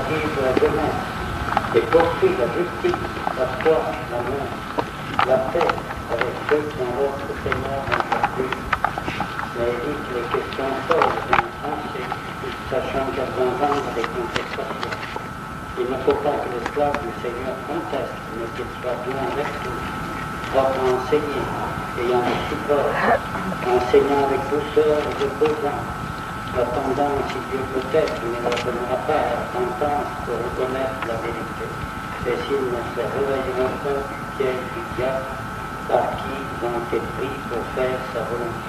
vive la jeunesse et poursuit la justice, la foi, l'amour, la paix avec ceux qui ont notre Seigneur aujourd'hui, mais évite les questions folles et insensées, sachant qu'elles engendrent des contestations. Il ne faut pas que l'esclave du Seigneur conteste, mais qu'il soit bien avec tous, propre à enseigner, ayant le support, enseignant avec douceur et opposant, attendant si Dieu peut-être ne leur donnera pas la repentance pour reconnaître la vérité, et s'ils ne se réveilleront pas du piège du diable par qui ils ont été pris pour faire sa volonté.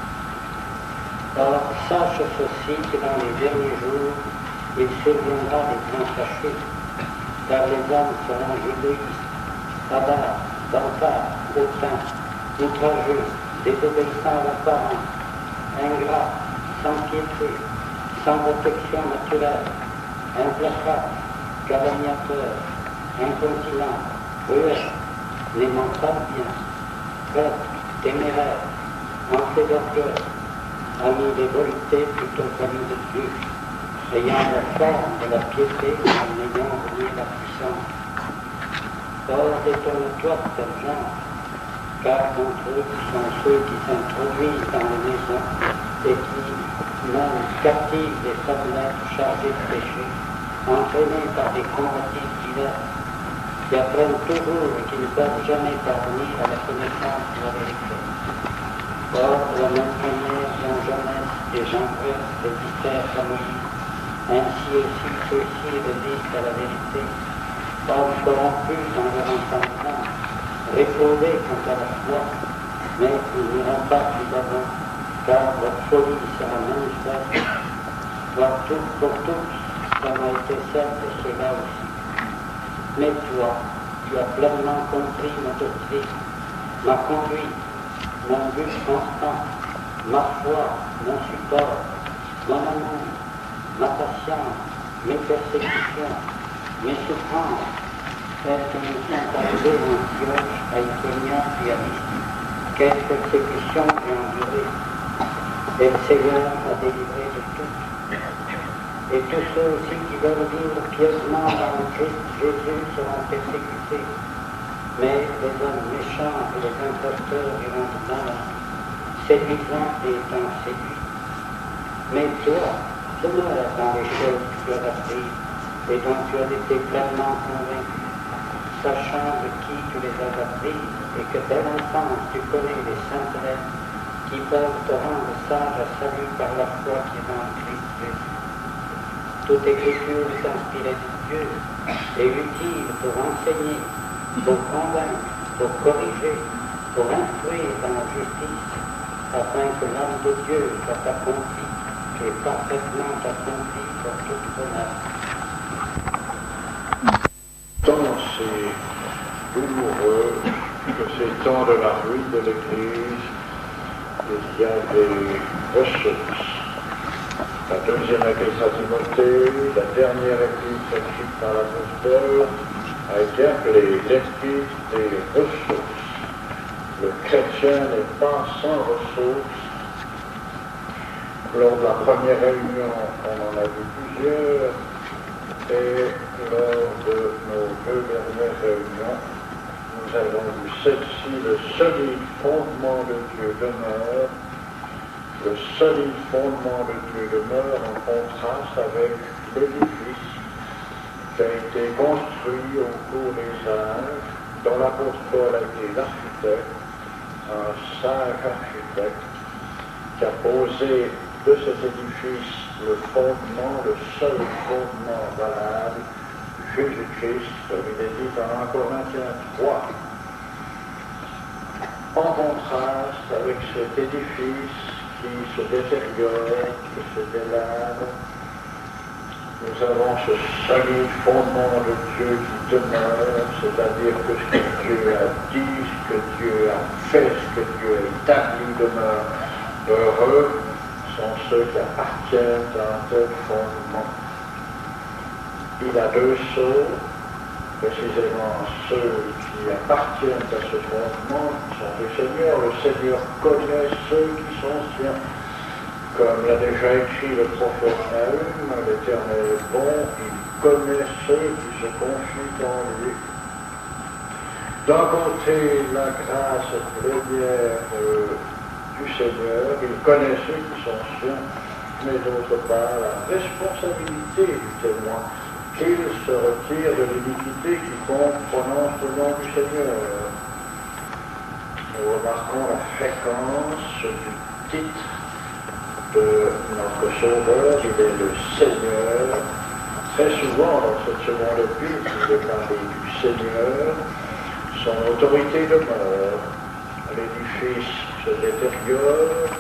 Or, sache ceci que dans les derniers jours, il surviendra des grands fâcheux, car les hommes seront égoïstes, avares, vantards, hautains, outrageux, désobéissants à leurs parents, ingrats, sans piété, sans protection naturelle, implacables, calomniateurs, incontinents, cruels, n'aimant pas le bien, traîtres, téméraires, enflés d'orgueil, amis des voluptés plutôt qu'amis de Dieu, ayant la forme de la piété en ayant nié la puissance. Or, détourne-toi de tel genre, car d'entre eux sont ceux qui s'introduisent dans les maisons et qui mènent captivent des femmes chargées de péché, entraînées par des convoitises diverses, qui apprennent toujours et qui ne peuvent jamais parvenir à la connaissance de la vérité. Or, de la même manière, Jean Jeunesse et Jean Bref résistèrent à Moïse, ainsi aussi ceux-ci résistent à la vérité, hommes corrompus dans leur entendement, réprouvés quant à la foi, mais ils n'iront pas plus avant, car leur folie sera manifeste, soit tout pour tous, comme a été celle de ceux-là aussi. Mais toi, tu as pleinement compris ma doctrine, ma conduite, mon but constant, ma foi, mon support, mon amour, ma patience, mes persécutions, mes souffrances, celles que nous sommes arrivés en Antioche, à Iconia et à Lystre. Quelle persécution j'ai endurée, et le Seigneur m'a délivré de tout. Et tous ceux aussi qui veulent vivre pieusement dans le Christ Jésus seront persécutés. Mais les hommes méchants et les imposteurs iront mal, séduisant et étant séduits. Mais toi, demeure dans les choses que tu as apprises et dont tu as été pleinement convaincu, sachant de qui tu les as apprises et que dès l'enfance tu connais les saintes lettres qui peuvent te rendre sage à salut par la foi qui est dans le Christ Jésus. Toute écriture est inspirée de Dieu et utile pour enseigner, pour convaincre, pour corriger, pour instruire dans la justice, afin que l'homme de Dieu soit accompli et parfaitement accompli pour toute bonne œuvre. Tant c'est douloureux que ces temps de la ruine de l'Église, il y a des ressources. La deuxième église à Timothée, la dernière église écrite par l'apostole, a été appelée l'épître des ressources. Le chrétien n'est pas sans ressources. Lors de la première réunion, on en a vu plusieurs, et lors de nos deux dernières réunions, nous avons vu celle-ci, le solide fondement de Dieu demeure. Le solide fondement de Dieu demeure en contraste avec l'édifice qui a été construit au cours des âges, dont l'apôtre Paul a été l'architecte, un sage architecte, qui a posé de cet édifice le fondement, le seul fondement valable, Jésus-Christ, comme il est dit dans 1 Corinthiens 3. En contraste avec cet édifice qui se détériore, qui se délade, nous avons ce solide fondement de Dieu qui demeure, c'est-à-dire que ce que Dieu a dit, ce que Dieu a fait, ce que Dieu a établi demeure. Heureux sont ceux qui appartiennent à un tel fondement. Il a deux sceaux, précisément ceux qui appartiennent à ce fondement sont du Seigneur. Le Seigneur connaît ceux qui sont siens. Comme l'a déjà écrit le prophète Nahum, l'Éternel est bon, il connaît ceux qui se confient en lui. D'un côté, la grâce plénière du Seigneur, il connaît ceux qui sont siens, mais d'autre part, la responsabilité du témoin, qu'il se retire de l'iniquité quiconque prononce le nom du Seigneur. Nous remarquons la fréquence du titre de notre Sauveur, il est le Seigneur. Très souvent, dans cette seconde épître, il est parlé du Seigneur. Son autorité demeure, l'édifice se détériore,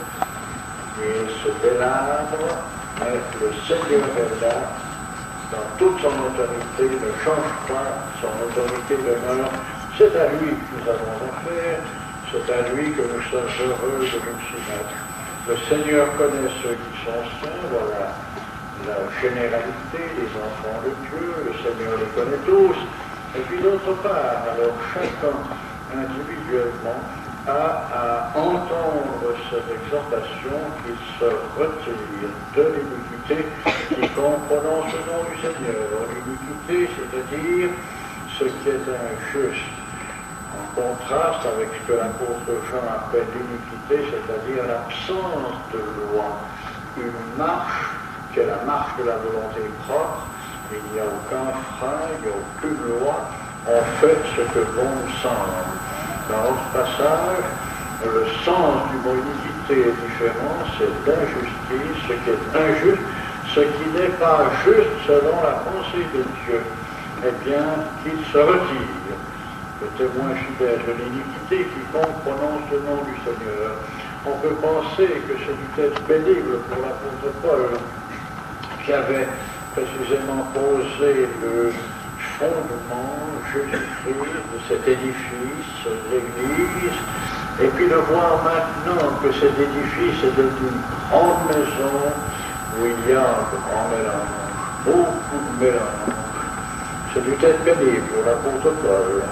il se délabre, mais le Seigneur est là, dans toute son autorité, ne change pas, son autorité demeure. C'est à lui que nous avons affaire, c'est à lui que nous sommes heureux de nous soumettre. Le Seigneur connaît ceux qui sont saints, voilà la généralité des enfants de Dieu, le Seigneur les connaît tous. Et puis d'autre part, alors chacun individuellement a à entendre cette exhortation qu'il se retire de l'iniquité quiconque prononce le nom du Seigneur. L'iniquité, c'est-à-dire ce qui est injuste, en contraste avec ce que l'apôtre Jean appelle l'iniquité, c'est-à-dire l'absence de loi, une marche qui est la marche de la volonté propre. Il n'y a aucun frein, il n'y a aucune loi, on fait ce que bon nous semble. Dans notre passage, le sens du mot iniquité est différent, c'est l'injustice, ce qui est injuste, ce qui n'est pas juste selon la pensée de Dieu, eh bien, qu'il se retire. Le témoin fidèle de l'iniquité quiconque prononce le nom du Seigneur. On peut penser que ce dut être pénible pour l'apôtre Paul, qui avait précisément posé le fondement, Jésus-Christ, de cet édifice, l'Église, et puis de voir maintenant que cet édifice est devenu une grande maison où il y a un grand mélange, beaucoup de mélange. Ce dut être pénible pour l'apôtre Paul.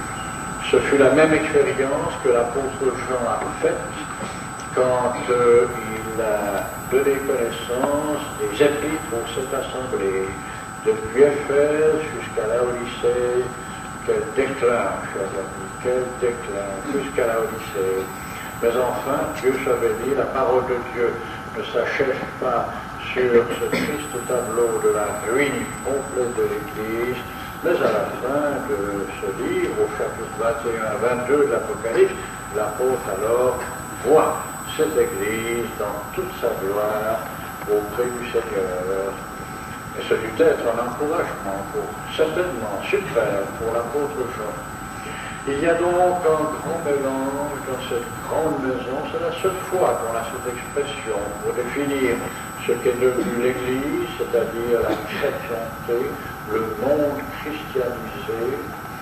Ce fut la même expérience que l'apôtre Jean a faite quand il a donné connaissance des épîtres aux sept assemblées, depuis Éphèse jusqu'à Laodicée. Quel déclin, chers amis, quel déclin, jusqu'à Laodicée. Mais enfin, Dieu savait dire, la parole de Dieu ne s'achève pas sur ce triste tableau de la ruine complète de l'Église, mais à la fin de ce livre, au chapitre 21-22 de l'Apocalypse, l'apôtre alors voit cette Église dans toute sa gloire auprès du Seigneur. Et ce dut être un encouragement certainement suprême pour l'apôtre Jean. Il y a donc un grand mélange dans cette grande maison. C'est la seule fois qu'on a cette expression pour définir ce qu'est devenu l'Église, c'est-à-dire la chrétienté, le monde christianisé.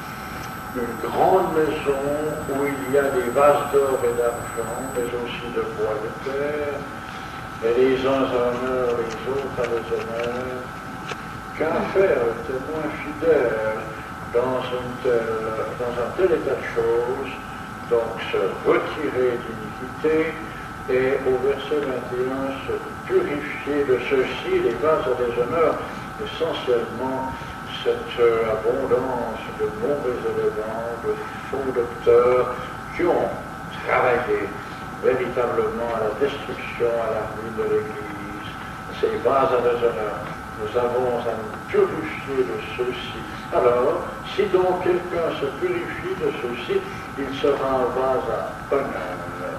Une grande maison où il y a des vases d'or et d'argent, mais aussi de bois de terre, et les uns à l'honneur, les autres à déshonneur. Qu'a faire le témoin fidèle dans un tel état de choses, donc se retirer d'iniquité, et au verset 21, se purifier de ceux-ci, les vases à déshonneur, essentiellement cette abondance de mauvais éléments, de faux docteurs qui ont travaillé véritablement à la destruction, à la ruine de l'Église. Ces vases à déshonneur, nous avons à nous purifier de ceux-ci. Alors, si donc quelqu'un se purifie de ceux-ci, il sera un vase à honneur.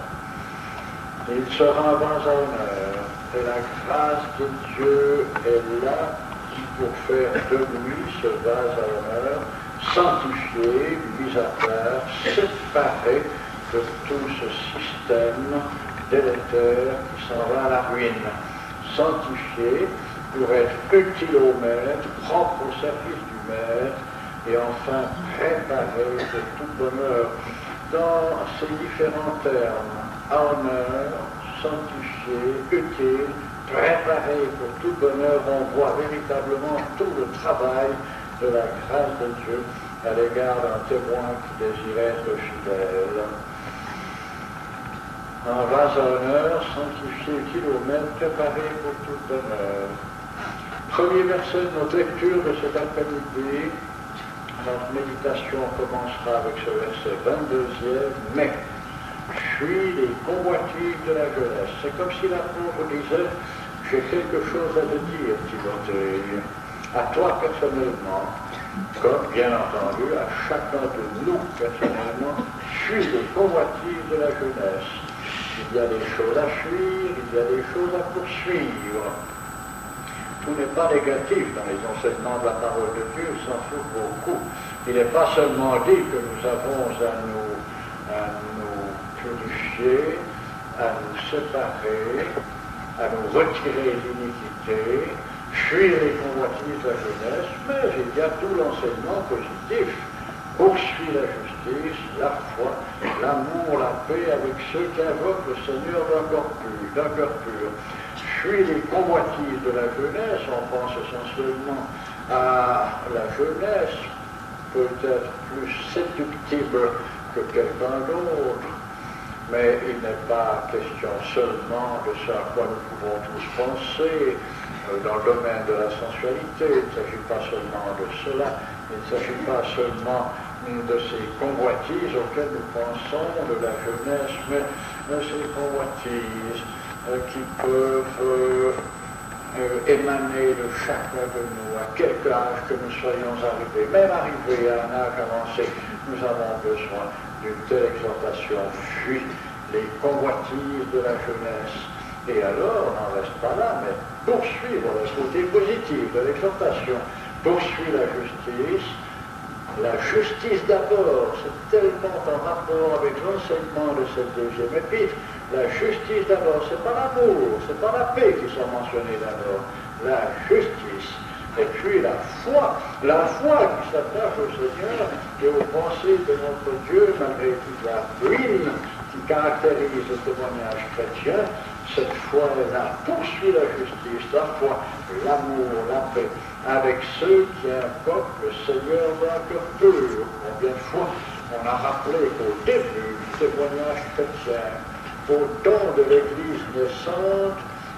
Il sera un vase à honneur. Et la grâce de Dieu est là pour faire de lui ce vase à honneur, sanctifié, mis à part, séparé de tout ce système délétère qui s'en va à la ruine. Sanctifié pour être utile au maître, propre au service du maître, et enfin préparé pour tout bonheur. Dans ces différents termes, à honneur, sanctifié, utile, préparé pour tout bonheur, on voit véritablement tout le travail de la grâce de Dieu à l'égard d'un témoin qui désirait être fidèle. Un vase à honneur, sanctifié, utile au maître, préparé pour tout bonheur. Premier verset de notre lecture de cet après-midi. Notre méditation commencera avec ce verset 22e. Mais fuis les convoitises de la jeunesse. C'est comme si l'apôtre disait, j'ai quelque chose à te dire, Timothée, à toi personnellement, comme bien entendu à chacun de nous personnellement, fuis les convoitises de la jeunesse. Il y a des choses à fuir, il y a des choses à poursuivre. Tout n'est pas négatif dans les enseignements de la parole de Dieu, il s'en fout beaucoup. Il n'est pas seulement dit que nous avons à nous purifier, à nous séparer, à nous retirer l'iniquité, fuir les convoitises de la jeunesse, mais il y a tout l'enseignement positif. Poursuis la justice, la foi, l'amour, la paix avec ceux qui invoquent le Seigneur d'un cœur pur. Fuis les convoitises de la jeunesse, on pense essentiellement à la jeunesse, peut-être plus séductible que quelqu'un d'autre, mais il n'est pas question seulement de ce à quoi nous pouvons tous penser dans le domaine de la sensualité. Il ne s'agit pas seulement de cela, il ne s'agit pas seulement de ces convoitises auxquelles nous pensons, de la jeunesse, mais ces convoitises qui peuvent émaner de chacun de nous, à quelque âge que nous soyons arrivés, même arrivés à un âge avancé, nous avons besoin d'une telle exhortation. Fuis les convoitises de la jeunesse. Et alors, on n'en reste pas là, mais poursuivre le côté positif de l'exhortation. Poursuis la justice. La justice d'abord, c'est tellement en rapport avec l'enseignement de cette deuxième épître. La justice d'abord, c'est pas l'amour, c'est pas la paix qui sont mentionnés d'abord. La justice. Et puis la foi qui s'attache au Seigneur et aux pensées de notre Dieu, malgré toute la ruine qui caractérise le témoignage chrétien. Cette foi est là, poursuit la justice, la foi, l'amour, la paix, avec ceux qui invoquent le Seigneur d'un cœur pur. Combien de fois on a rappelé qu'au début du témoignage chrétien, au temps de l'Église naissante,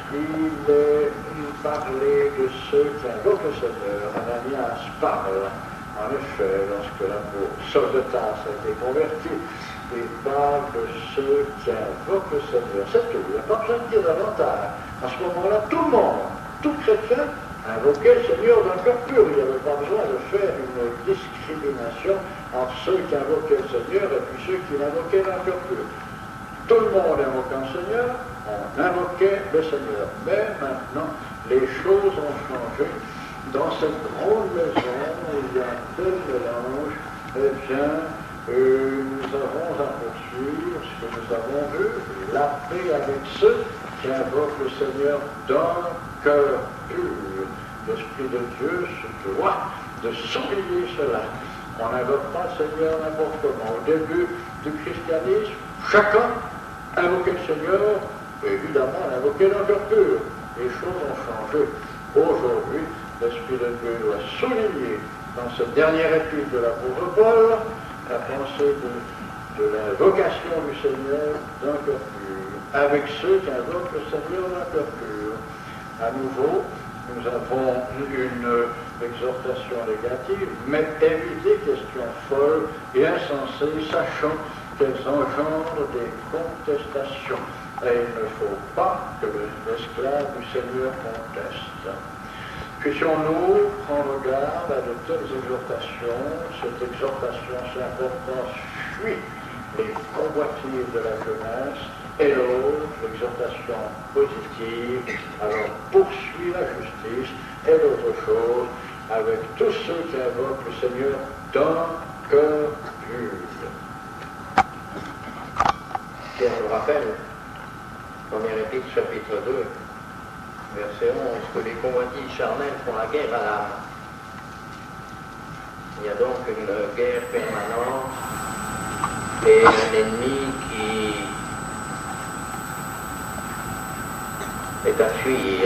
il est parlé de ceux qui invoquent le Seigneur. Ananias parle, en effet, lorsque l'apôtre Saul de Tarse a été converti, il parle de ceux qui invoquent le Seigneur. C'est tout, il n'y a pas besoin de dire davantage. À ce moment-là, tout le monde, tout chrétien, invoquait le Seigneur d'un cœur pur. Il n'y avait pas besoin de faire une discrimination entre ceux qui invoquaient le Seigneur et puis ceux qui l'invoquaient d'un cœur pur. Tout le monde invoquait le Seigneur, on invoquait le Seigneur. Mais maintenant, les choses ont changé. Dans cette grande maison où il y a un tel mélange, eh bien, nous avons à poursuivre ce que nous avons vu, la paix avec ceux qui invoquent le Seigneur d'un cœur pur. L'Esprit de Dieu se doit de souligner cela. On n'invoque pas le Seigneur n'importe comment. Au début du christianisme, chacun invoquait le Seigneur, et évidemment, invoquait d'un cœur pur. Les choses ont changé. Aujourd'hui, l'Esprit de Dieu doit souligner dans cette dernière épître de l'apôtre Paul la pensée de la vocation du Seigneur d'un cœur pur, avec ceux qui invoquent le Seigneur d'un cœur pur. À nouveau, nous avons une exhortation négative, mais éviter questions folles et insensées, sachant qu'elles engendrent des contestations. Et il ne faut pas que l'esclave du Seigneur conteste. Puissions-nous prendre garde à de telles exhortations. Cette exhortation, c'est important, fuit les convoitises de la jeunesse, et l'autre, l'exhortation positive, alors poursuit la justice, et l'autre chose, avec tous ceux qui invoquent le Seigneur d'un cœur pur. Pierre nous rappelle, 1er épître, chapitre 2, verset 11, que les convoitises charnelles font la guerre à l'âme. Il y a donc une guerre permanente et un ennemi qui est à fuir,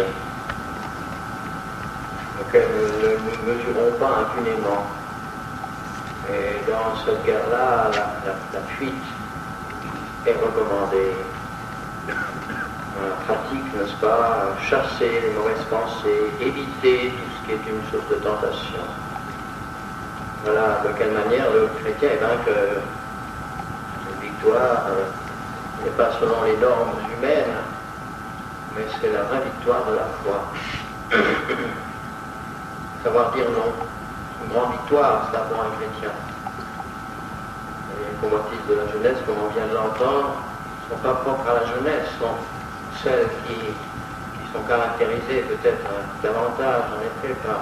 auquel nous ne mesurons pas impunément. Et dans cette guerre-là, la fuite est recommandée. dans la pratique, n'est-ce pas, chasser les mauvaises pensées, éviter tout ce qui est une source de tentation. Voilà de quelle manière le chrétien est vainqueur. Une victoire n'est pas selon les normes humaines, mais c'est la vraie victoire de la foi. Savoir dire non, une grande victoire, c'est pour un chrétien. Les convoitises de la jeunesse, comme on vient de l'entendre, ne sont pas propres à la jeunesse, sont celles qui sont caractérisées peut-être davantage, en effet, par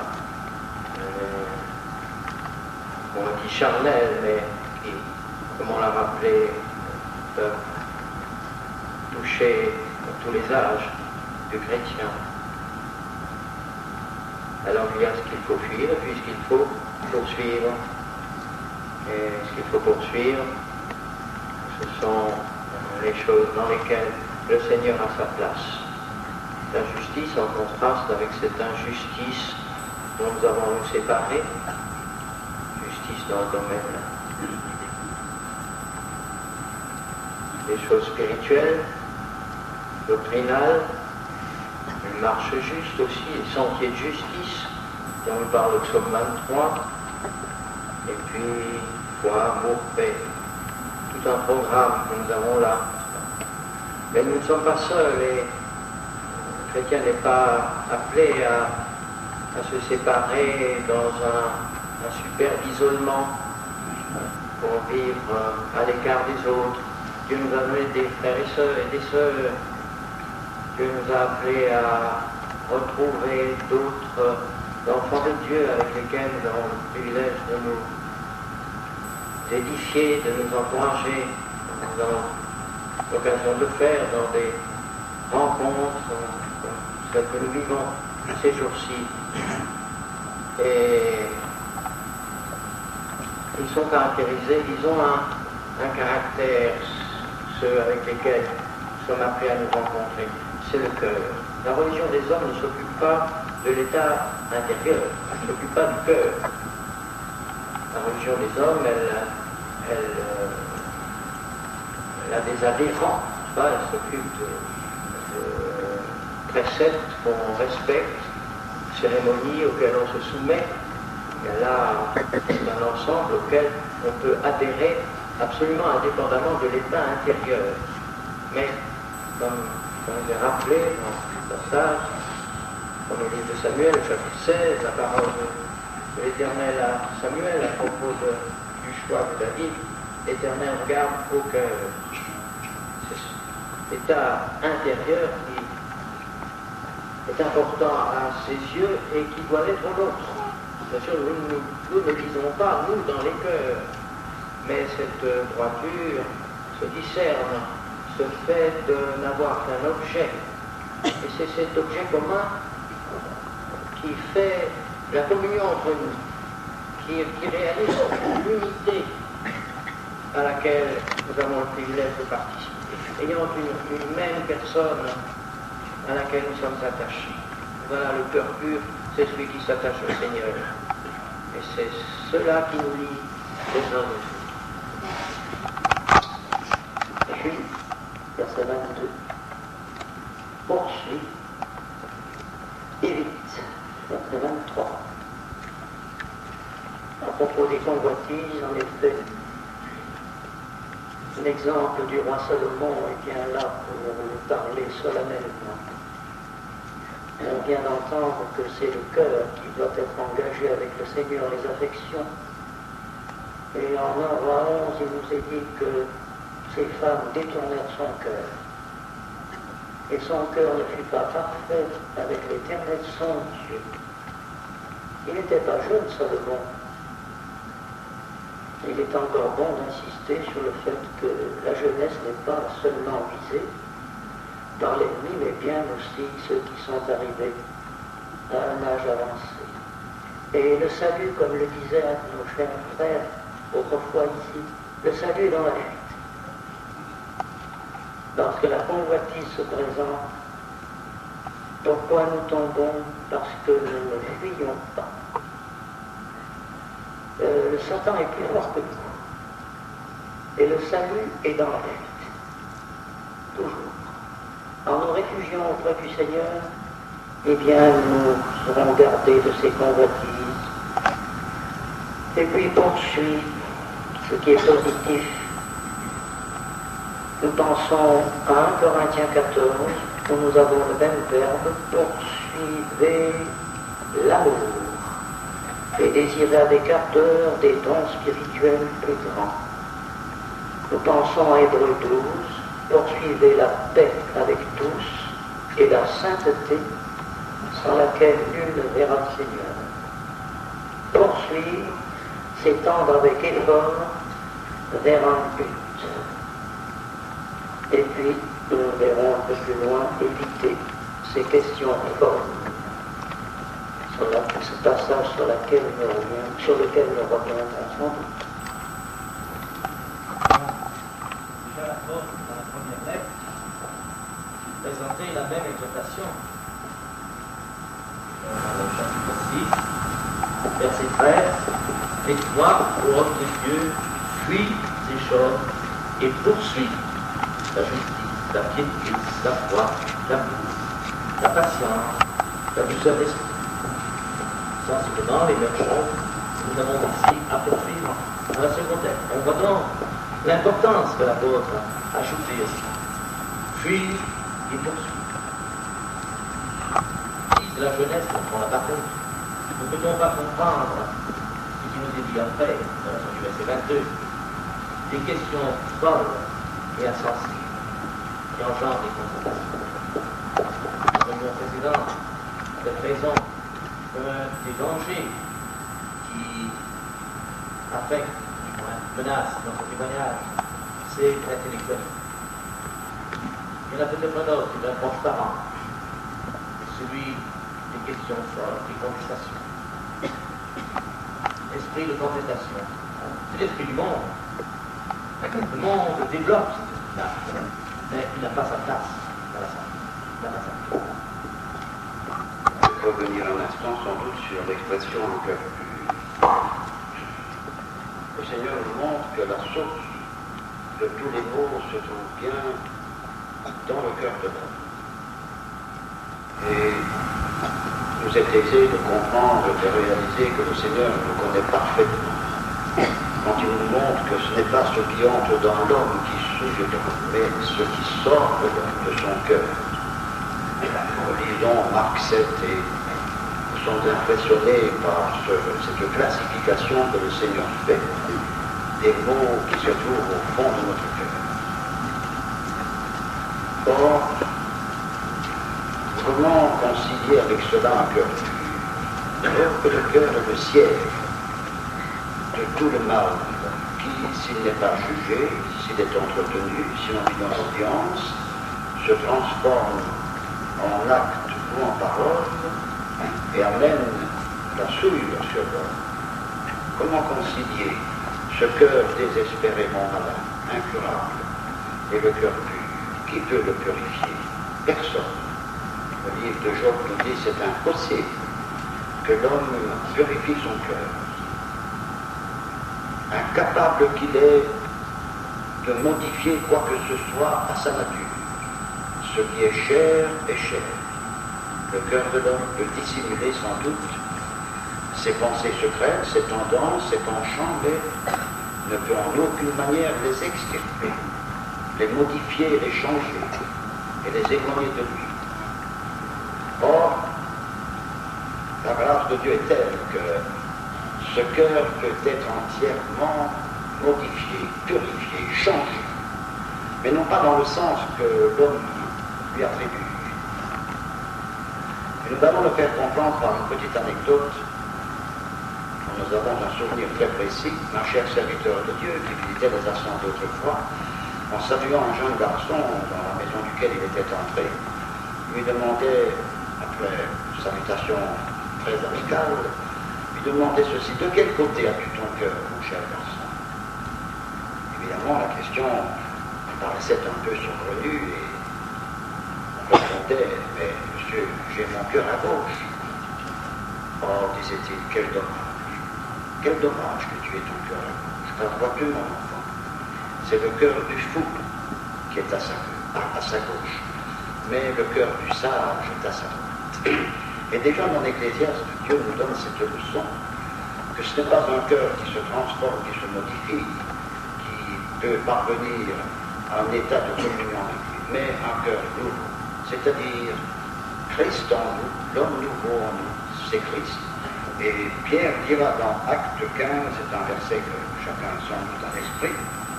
convoitises charnelles, mais qui, comme on l'a rappelé, peuvent toucher tous les âges du chrétien. Alors il y a ce qu'il faut fuir, puis ce qu'il faut poursuivre. Et ce qu'il faut poursuivre, ce sont les choses dans lesquelles le Seigneur a sa place. La justice en contraste avec cette injustice dont nous avons nous séparés, justice dans le domaine des choses spirituelles, doctrinales, une marche juste aussi, les sentiers de justice, dont nous parle le psaume 23, et puis foi, amour, paix, tout un programme que nous avons là. Mais nous ne sommes pas seuls et le chrétien n'est pas appelé à se séparer dans un superbe isolement pour vivre à l'écart des autres. Dieu nous a donné des frères et sœurs et des sœurs. Dieu nous a appelés à retrouver d'autres enfants de Dieu avec lesquels nous avons le privilège de nous édifier, de nous encourager. Nous avons l'occasion de le faire dans des rencontres comme celles que nous vivons ces jours-ci. Et ils sont caractérisés, ils ont un caractère, ceux avec lesquels nous sommes appelés à nous rencontrer. C'est le cœur. La religion des hommes ne s'occupe pas de l'état intérieur, elle ne s'occupe pas du cœur. La religion des hommes, elle a des adhérents, elle s'occupe de préceptes qu'on respecte, cérémonies auxquelles on se soumet. Il y a là un ensemble auquel on peut adhérer absolument indépendamment de l'état intérieur. Mais, comme je l'ai rappelé dans ce passage, dans le livre de Samuel, chapitre 16, la parole de l'Éternel à Samuel à propos du choix de David, l'Éternel regarde au cœur. C'est l'état intérieur qui est important à ses yeux et qui doit l'être au nôtre. Bien sûr, nous ne disons pas, nous, dans les cœurs, mais cette droiture se discerne, ce fait de n'avoir qu'un objet. Et c'est cet objet commun qui fait la communion entre nous, qui réalise l'unité à laquelle nous avons le privilège de participer, ayant une même personne à laquelle nous sommes attachés. Voilà, le cœur pur, c'est celui qui s'attache au Seigneur. Et c'est cela qui nous lie les uns aux autres. Puis, verset 22, poursuit, évite, verset 23. À propos des convoitises, en effet, l'exemple du roi Salomon est bien là pour nous parler solennellement. On vient d'entendre que c'est le cœur qui doit être engagé avec le Seigneur, les affections. Et en 1 roi 11, il nous est dit que ces femmes détournèrent son cœur. Et son cœur ne fut pas parfait avec l'Éternel son Dieu. Il n'était pas jeune, Salomon. Il est encore bon d'insister sur le fait que la jeunesse n'est pas seulement visée par l'ennemi, mais bien aussi ceux qui sont arrivés à un âge avancé. Et le salut, comme le disaient nos chers frères autrefois ici, le salut est dans la vérité. Lorsque la convoitise se présente, pourquoi nous tombons? Parce que nous ne fuyons pas. Le Satan est plus fort que nous. Et le salut est dans la vérité. Toujours. En nous réfugiant auprès du Seigneur, eh bien, nous serons gardés de ces convoitises. Et puis poursuivre ce qui est positif. Nous pensons à 1 Corinthiens 14, où nous avons le même verbe, poursuivez l'amour et désirez avec ardeur des dons spirituels plus grands. Nous pensons à Hébreux 12, poursuivez la paix avec tous et la sainteté sans laquelle nul ne verra le Seigneur. Poursuivre, c'est tendre avec effort vers un but. Et puis, nous verrons un peu plus loin éviter ces questions folles, ce passage sur lequel nous reviendrons sans doute. Déjà l'apôtre, dans la première lettre, présentait la même exhortation. Dans le chapitre 6, verset 13, et toi, ô homme de Dieu, fuis ces choses et poursuis la justice, la piété, la foi, l'amour, la patience, la douceur d'esprit. Sensiblement les mêmes choses que nous avons ici à poursuivre dans la seconde lettre. On voit donc l'importance que l'apôtre a ajoutée ici. Fuis et poursuis. C'est la jeunesse qu'on n'a pas compris. Ne peut-on pas comprendre ce qui nous est dit après, dans la fin du verset 22, des questions folles et insensées qui engendrent des confrontations. La réunion précédente avait raison qu'un des dangers qui affectent, du moins menacent notre témoignage, c'est l'intellectualité. Il y en a peut-être un autre, c'est un proche parent, celui des questions folles, des conversations. Esprit de contestation. C'est l'esprit du monde. Le monde développe cet esprit-là, mais il n'a pas sa place dans la salle. Il n'a pas sa place. Revenir un instant sans doute sur l'expression un cœur pur. Le Seigneur nous montre que la source de tous les maux se trouve bien dans le cœur de l'homme. Et nous est aisé de comprendre et de réaliser que le Seigneur nous connaît parfaitement. Quand il nous montre que ce n'est pas ce qui entre dans l'homme qui souille l'homme, mais ce qui sort de l'homme, de son cœur. Lisons Marc 7 et nous sommes impressionnés par cette classification que le Seigneur fait des mots qui se trouvent au fond de notre cœur. Or, comment concilier avec cela un cœur pur? Alors que le cœur est le siège de tout le mal qui, s'il n'est pas jugé, s'il est entretenu, si l'on vit dans l'audience, se transforme en acte ou en parole et amène la souillure sur l'homme. Comment concilier ce cœur désespérément malin, incurable, et le cœur pur? Qui peut le purifier? Personne. Le livre de Job nous dit c'est impossible que l'homme purifie son cœur. Incapable qu'il est de modifier quoi que ce soit à sa nature. Ce qui est chair est chair. Le cœur de l'homme peut dissimuler sans doute ses pensées secrètes, ses tendances, ses penchants, mais ne peut en aucune manière les extirper, les modifier, les changer et les éloigner de lui. Or, la grâce de Dieu est telle que ce cœur peut être entièrement modifié, purifié, changé, mais non pas dans le sens que l'homme lui attribue. Et nous allons le faire comprendre par une petite anecdote dont nous avons un souvenir très précis. Un cher serviteur de Dieu qui visitait les assemblées autrefois, en saluant un jeune garçon dans la maison duquel il était entré, lui demandait, après une salutation très amicale, lui demandait ceci: de quel côté as-tu ton cœur, mon cher garçon? Évidemment, la question paraissait un peu saugrenue et on répondait: mais monsieur, j'ai mon cœur à gauche. Oh, disait-il, quel dommage que tu aies ton cœur à gauche. Car vois-tu, mon enfant, c'est le cœur du fou qui est à sa gauche. mais le cœur du sage est à sa droite. Et déjà dans l'Ecclésiaste, Dieu nous donne cette leçon, que ce n'est pas un cœur qui se transforme, qui se modifie, qui peut parvenir à un état de communion avec lui, mais un cœur nouveau, c'est-à-dire Christ en nous, l'homme nouveau en nous, c'est Christ. Et Pierre dira dans Acte 15, c'est un verset que chacun sans doute à l'esprit,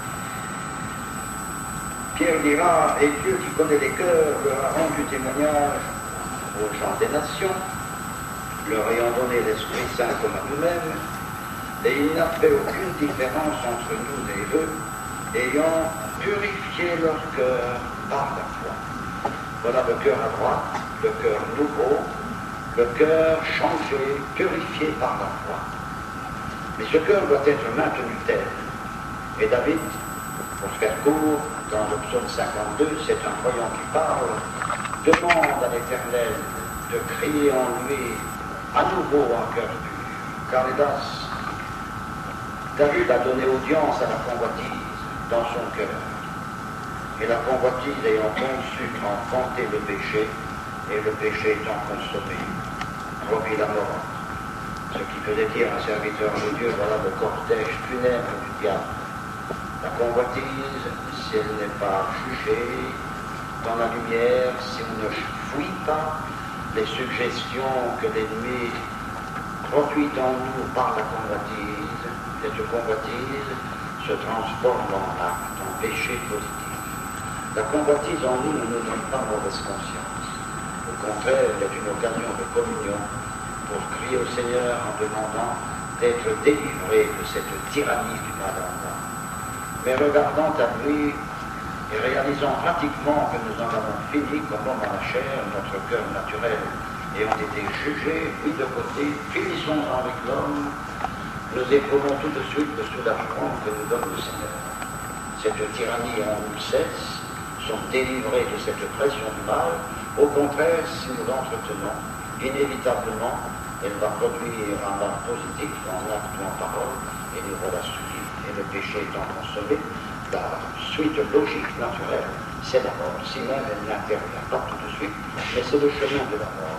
Pierre dira, et Dieu qui connaît les cœurs leur a rendu témoignage aux gens des nations, leur ayant donné l'Esprit Saint comme à nous-mêmes, et il n'a fait aucune différence entre nous et eux, ayant purifié leur cœur par la foi. Voilà le cœur à droite, le cœur nouveau, le cœur changé, purifié par la foi. Mais ce cœur doit être maintenu tel. Et David, pour faire court, dans le psaume 52, c'est un croyant qui parle, demande à l'Éternel de créer en lui à nouveau un cœur pur. Car hélas, David a donné audience à la convoitise dans son cœur. Et la convoitise ayant conçu enfanté le péché, et le péché étant consommé, produit la mort. Ce qui faisait dire à un serviteur de Dieu, voilà le cortège funèbre du diable. La convoitise, si elle n'est pas jugée dans la lumière, si on ne fouille pas les suggestions que l'ennemi produit en nous par la convoitise, cette convoitise se transforme en acte, en péché positif. La convoitise en nous ne nous donne pas mauvaise conscience. Au contraire, elle est une occasion de communion pour crier au Seigneur en demandant d'être délivré de cette tyrannie du mal en moi. Mais regardant à lui et réalisant pratiquement que nous en avons fini, comme l'homme dans la chair, notre cœur naturel ayant été jugé, mis de côté, finissons avec l'homme, nous éprouvons tout de suite le soulagement que nous donne le Seigneur. Cette tyrannie en nous cesse, sont délivrés de cette pression du mal. Au contraire, si nous l'entretenons, inévitablement, elle va produire un mal positif en acte ou en parole, et nous voilà souillés. Et le péché étant consommé, la suite logique, naturelle, c'est la mort. Si même elle n'intervient pas tout de suite, mais c'est le chemin de la mort.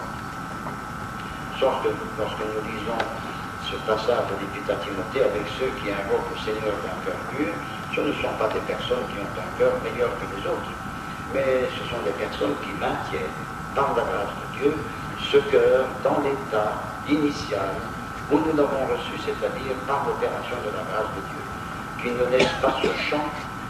Sauf que lorsque nous lisons ce passage de l'Épître à Timothée avec ceux qui invoquent le Seigneur d'un cœur pur, ce ne sont pas des personnes qui ont un cœur meilleur que les autres, mais ce sont des personnes qui maintiennent, par la grâce de Dieu, ce cœur dans l'état initial où nous l'avons reçu, c'est-à-dire par l'opération de la grâce de Dieu, qui ne laisse pas ce champ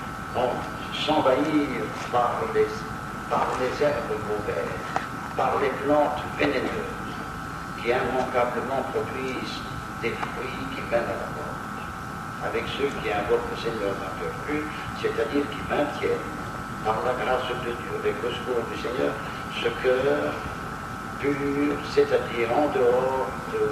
s'envahir par les herbes mauvaises, par les plantes vénéneuses, qui immanquablement produisent des fruits qui mènent à la mort. Avec ceux qui invoquent le Seigneur d'un cœur pur, c'est-à-dire qui maintiennent, par la grâce de Dieu, avec le secours du Seigneur, ce cœur pur, c'est-à-dire en dehors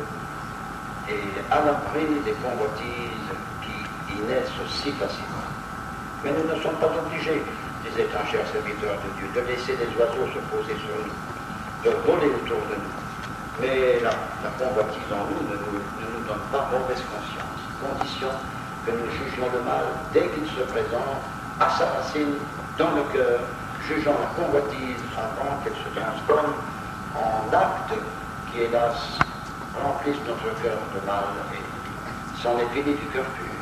et à l'abri des convoitises qui y naissent aussi facilement. Mais nous ne sommes pas obligés, disait un cher serviteur de Dieu, de laisser les oiseaux se poser sur nous, de voler autour de nous. Mais la convoitise en nous ne nous donne pas mauvaise conscience, condition que nous jugions le mal dès qu'il se présente à sa racine dans le cœur, jugeant la convoitise avant qu'elle se transforme en acte qui, hélas, remplissent notre cœur de mal et c'en est fini du cœur pur.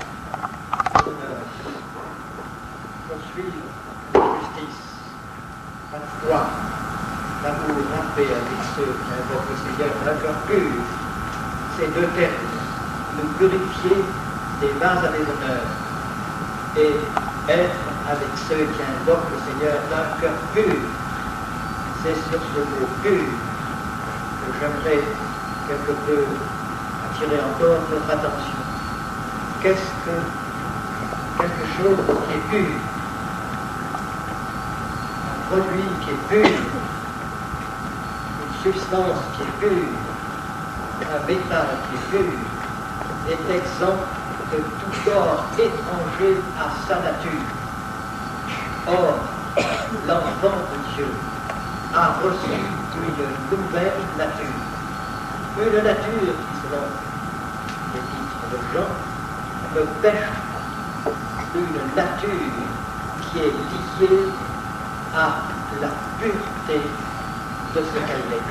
Poursuivre la justice, la foi, l'amour, la paix avec ceux qui invoquent le Seigneur d'un cœur pur. Ces deux termes, nous purifier des vains à déshonneur et être avec ceux qui invoquent le Seigneur d'un cœur pur. C'est sur ce mot pur que j'aimerais quelque peu attirer encore notre attention. Qu'est-ce que quelque chose qui est pur? Un produit qui est pur, une substance qui est pure, un bétail qui est pur, est exempt de tout corps étranger à sa nature. Or, l'enfant de Dieu a reçu une nouvelle nature. Une nature qui, selon les titres de Jean, ne pêche pas. Une nature qui est liée à la pureté de ce qu'elle est.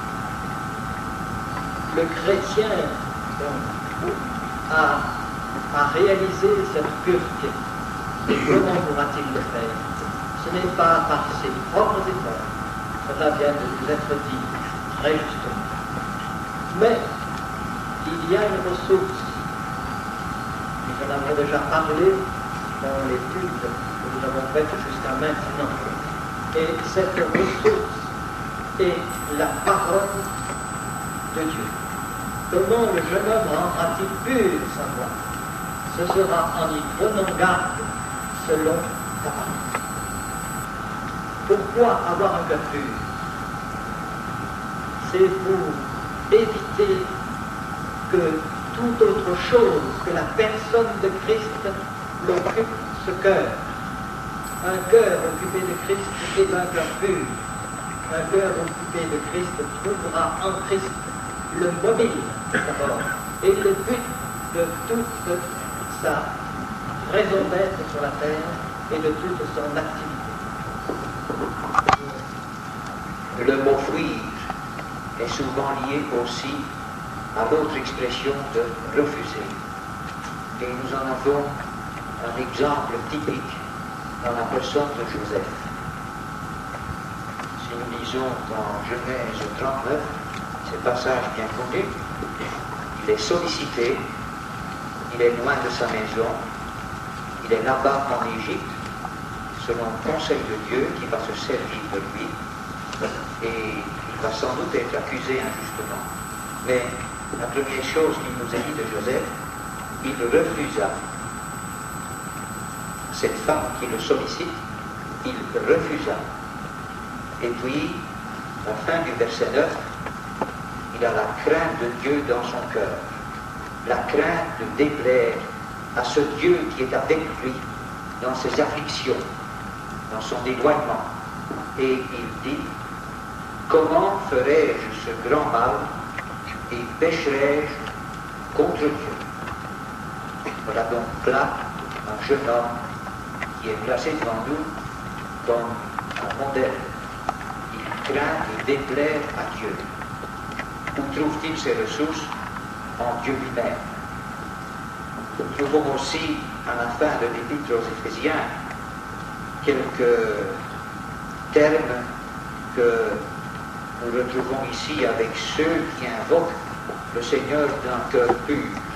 Le chrétien donc, a réalisé cette pureté. Et comment pourra-t-il le faire? Ce n'est pas par ses propres efforts. Cela vient de nous être dit très justement. Mais il y a une ressource, et j'en avons déjà parlé dans l'étude que nous avons faite jusqu'à maintenant. Et cette ressource est la parole de Dieu. Comment le jeune homme rendra-t-il pur sa voix? Ce sera en y prenant garde selon ta parole. Pourquoi avoir un cœur pur? C'est pour éviter que toute autre chose que la personne de Christ l'occupe ce cœur. Un cœur occupé de Christ est un cœur pur. Un cœur occupé de Christ trouvera en Christ le mobile d'abord et le but de toute sa raison d'être sur la terre et de toute son activité. Le mot fuir est souvent lié aussi à l'autre expression de refuser. Et nous en avons un exemple typique dans la personne de Joseph. Si nous lisons dans Genèse 39, ce passage bien connu, il est sollicité, il est loin de sa maison, il est là-bas en Égypte, selon le conseil de Dieu qui va se servir de lui, et il va sans doute être accusé injustement. Mais la première chose qu'il nous a dit de Joseph, il refusa. Cette femme qui le sollicite, il refusa. Et puis, à la fin du verset 9, il a la crainte de Dieu dans son cœur, la crainte de déplaire à ce Dieu qui est avec lui dans ses afflictions, dans son éloignement. Et il dit, comment ferais-je ce grand mal et pécherais-je contre Dieu? Voilà donc là un jeune homme qui est placé devant nous comme un modèle. Il craint de déplaire à Dieu. Où trouve-t-il ses ressources? En Dieu lui-même. Nous trouvons aussi à la fin de l'Épître aux Éphésiens quelques termes que nous retrouvons ici avec ceux qui invoquent le Seigneur d'un cœur pur.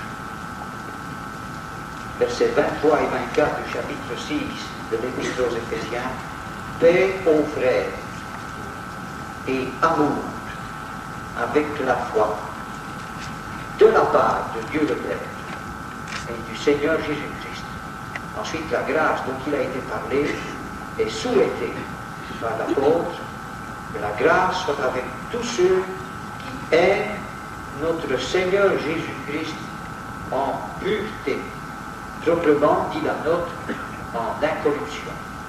Versets 23 et 24 du chapitre 6 de l'Épître aux Éphésiens, paix aux frères et amour avec la foi de la part de Dieu le Père et du Seigneur Jésus-Christ. Ensuite, la grâce dont il a été parlé est souhaitée par l'apôtre, que la grâce soit avec tous ceux qui aiment notre Seigneur Jésus-Christ en pureté, proprement dit la note, en incorruption.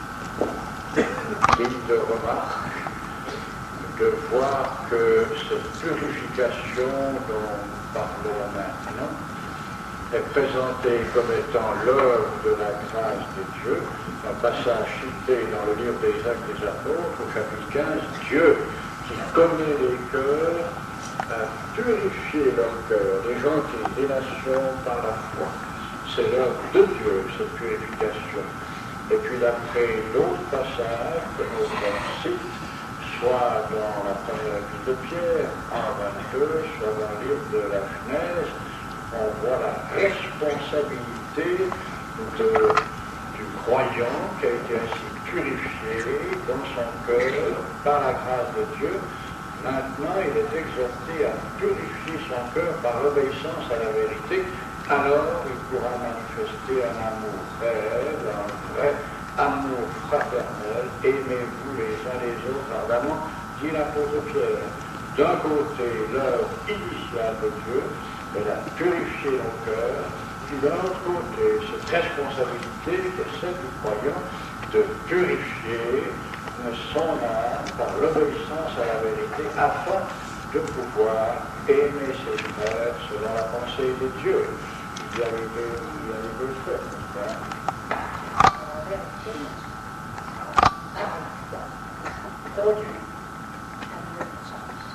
Il de remarque de voir que cette purification dont nous parlons maintenant est présentée comme étant l'œuvre de la grâce de Dieu, un passage cité dans le livre des Actes des Apôtres, au chapitre 15, Dieu qui connaît les cœurs, a purifié leurs cœurs, les gens qui des nations par la foi. C'est l'œuvre de Dieu, cette purification. Et puis d'après l'autre passage que nous cite, soit dans la première épître de Pierre, en 22, soit dans le livre de la Genèse, on voit la responsabilité du croyant qui a été ainsi purifié dans son cœur par la grâce de Dieu. Maintenant, il est exhorté à purifier son cœur par obéissance à la vérité. Alors, il pourra manifester un amour réel, un vrai amour fraternel. Aimez-vous les uns les autres ardemment, dit l'apôtre Pierre. D'un côté, l'œuvre initiale de Dieu, elle a purifié nos cœurs, puis d'un autre côté, cette responsabilité que c'est du croyant de purifier son âme par l'obéissance à la vérité afin de pouvoir aimer ses frères selon la pensée de Dieu. Il y a les deux faits, n'est-ce pas? produit la connaissance.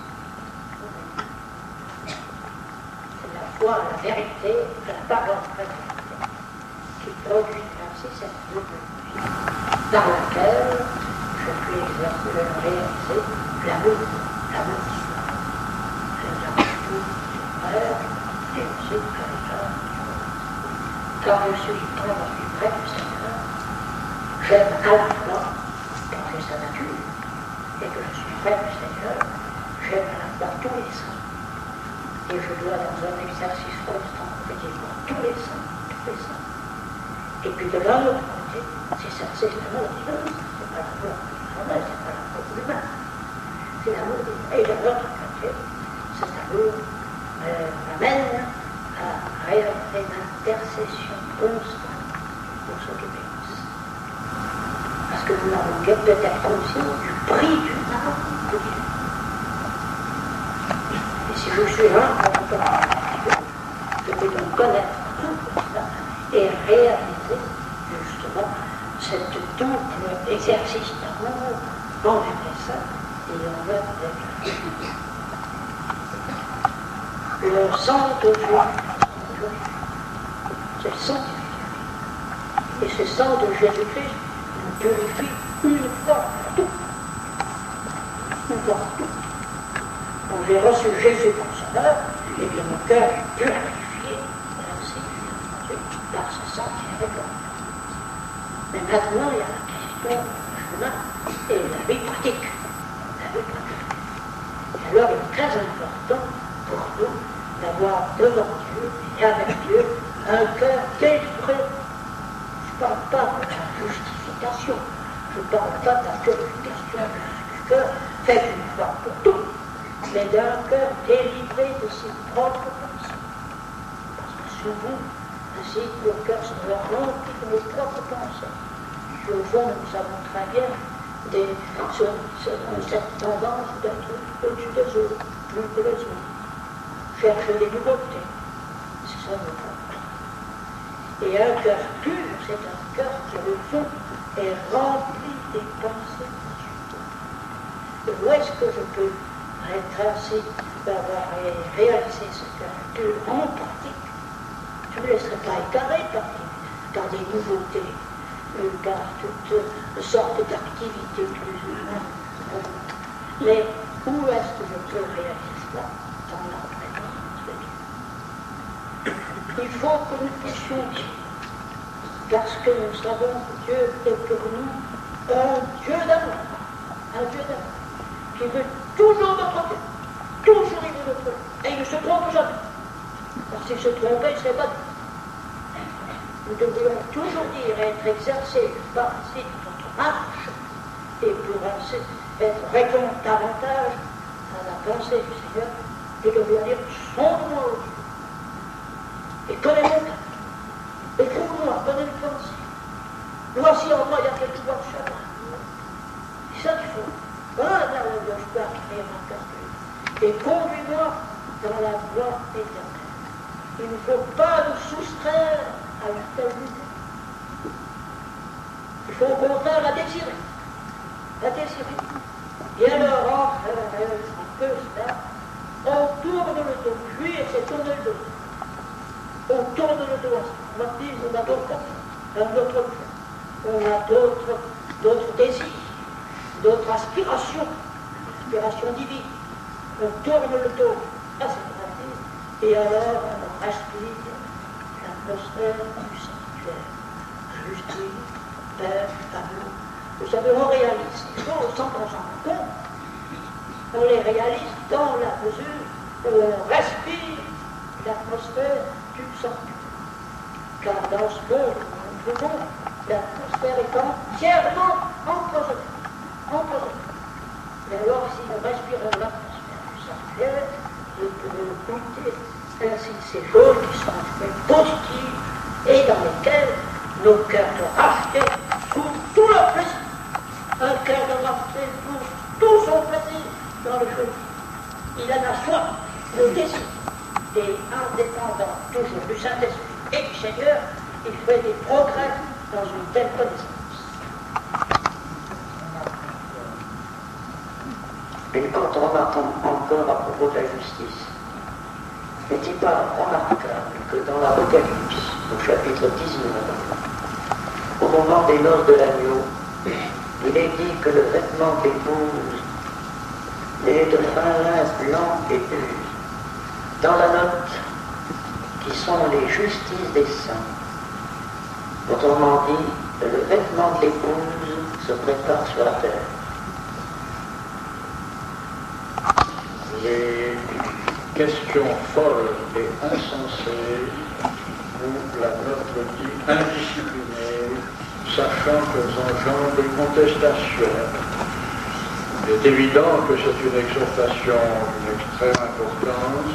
C'est la foi à la vérité, à la parole précédente, qui produit ainsi cette double vie, par laquelle je puis exercer, réaliser l'amour du soi. J'exerce tout sur frère et aussi que les hommes. Quand je suis près du Seigneur, j'aime à la fois, quand c'est sa nature, et que je suis près du Seigneur, j'aime à la fois tous les saints. Et je dois, dans un exercice constant, prier pour tous les saints. Et puis de l'autre côté, c'est l'amour divin, c'est pas l'amour humain, c'est pas l'amour humain, c'est l'amour divin. Et de l'autre côté, cet amour m'amène à réaliser une intercession constante pour ceux qui périssent. Parce que nous n'avons peut-être conscience du prix du mal de Dieu. Et si je suis important avec Dieu, je peux donc connaître tout cela et réaliser justement cette double exercice d'amour envers les saints et envers les cœurs. Le sang de Jésus, c'est le sang de Jésus. Et ce sang de Jésus-Christ nous purifie une fois pour toutes. Une fois pour toutes. Quand j'ai reçu Jésus comme sauveur, et bien mon cœur est purifié par ce sang qui est répandu. Mais maintenant, il y a la question du chemin et la vie pratique. La vie pratique. Et alors, il est très important pour nous d'avoir devant Dieu et avec Dieu un cœur délivré. Je ne parle pas de la justification, je ne parle pas de la purification du cœur faite une fois pour toutes, mais d'un cœur délivré de ses propres pensées. Parce que souvent, ainsi, nos cœurs sont remplis de nos propres pensées. Et au fond, nous savons très bien cette tendance d'être au-dessus des autres, plus que les autres. Chercher les nouveautés. C'est ça notre problème. Et un cœur pur, c'est un cœur qui, au fond, est rempli des pensées de Dieu. Et où est-ce que je peux être ainsi d'avoir réalisé ce cœur pur en pratique? Je ne me laisserai pas égarer par des nouveautés, par toutes sortes d'activités plus ou moins. Mais où est-ce que je peux réaliser cela? Dans la présence de Dieu. Il faut que nous puissions dire, parce que nous savons que Dieu est pour nous un Dieu d'amour, qui veut toujours notre bien, toujours il veut notre bien, et il ne se trompe jamais. Parce qu'il se trompait, il ne serait pas dit. Nous devrions toujours dire être exercés par ainsi notre marche, et pour ainsi être répondre davantage à la pensée du Seigneur, nous devrions dire sonde-moi au Dieu, et connais mon cœur, et trouve-moi, connais le pensée. Voici en moi, il y a quelque chose de chagrin. C'est ça qu'il faut. Voilà là où je peux acquérir ma cœur. Et conduis-moi dans la voie éternelle. Il ne faut pas nous soustraire à une telle idée. Il faut au contraire la désirer. La désirer. Et alors, un peu cela, on tourne le dos. Fuir, c'est tourner le dos. On tourne le dos. On m'a dit, on a d'autres on a d'autres désirs, d'autres aspirations divines. On tourne le dos à cette pratique, et alors on respire l'atmosphère du sanctuaire. Justice, paix, amour. Vous savez, on réalise les choses sans qu'on s'en rende compte. On les réalise dans la mesure où on respire l'atmosphère du sanctuaire. Car dans ce monde où nous vivons, l'atmosphère est entièrement empoisonnée. Mais alors, si nous respirons l'atmosphère du sanctuaire, nous pouvons goûter ainsi ces choses qui sont faites positives et dans lesquelles nos cœurs de racheter trouvent tout leur plaisir. Un cœur de racheter trouve tout son plaisir dans le feu. Il en a soif, le désir. Et indépendant toujours du Saint-Esprit et du Seigneur, il fait des progrès dans une telle connaissance. remarquons encore à propos de la justice. N'est-il pas remarquable que dans l'Apocalypse, au chapitre 19, au moment des noces de l'agneau, il est dit que le vêtement de l'épouse est de fin linge blanc et pur. Dans la note, qui sont les justices des saints. Autrement dit, le vêtement de l'épouse se prépare sur la terre. Les questions folles et insensées, où la note dit indisciplinées, sachant qu'elles engendrent des contestations. Il est évident que c'est une exhortation d'une extrême importance.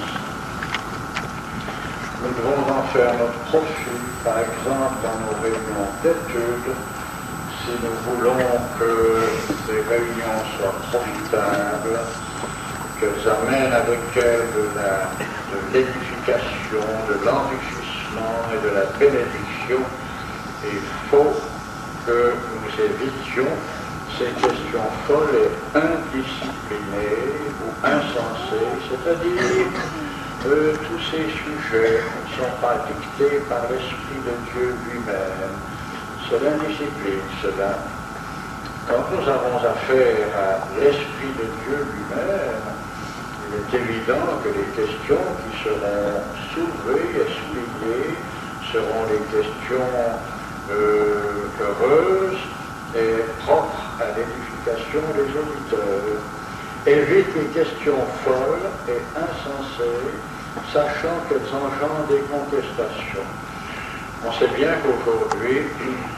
Nous devons en faire notre profit, par exemple dans nos réunions d'études, si nous voulons que ces réunions soient profitables, qu'elles amènent avec elles de l'édification, de l'enrichissement et de la bénédiction. Il faut que nous évitions ces questions folles et indisciplinées ou insensées, c'est-à-dire tous ces sujets ne sont pas dictés par l'Esprit de Dieu lui-même. C'est l'indiscipline, cela. Quand nous avons affaire à l'Esprit de Dieu lui-même, il est évident que les questions qui seront soulevées et soulignées seront les questions heureuses et propres à l'édification des auditeurs. Évite les questions folles et insensées, sachant qu'elles engendrent des contestations. On sait bien qu'aujourd'hui,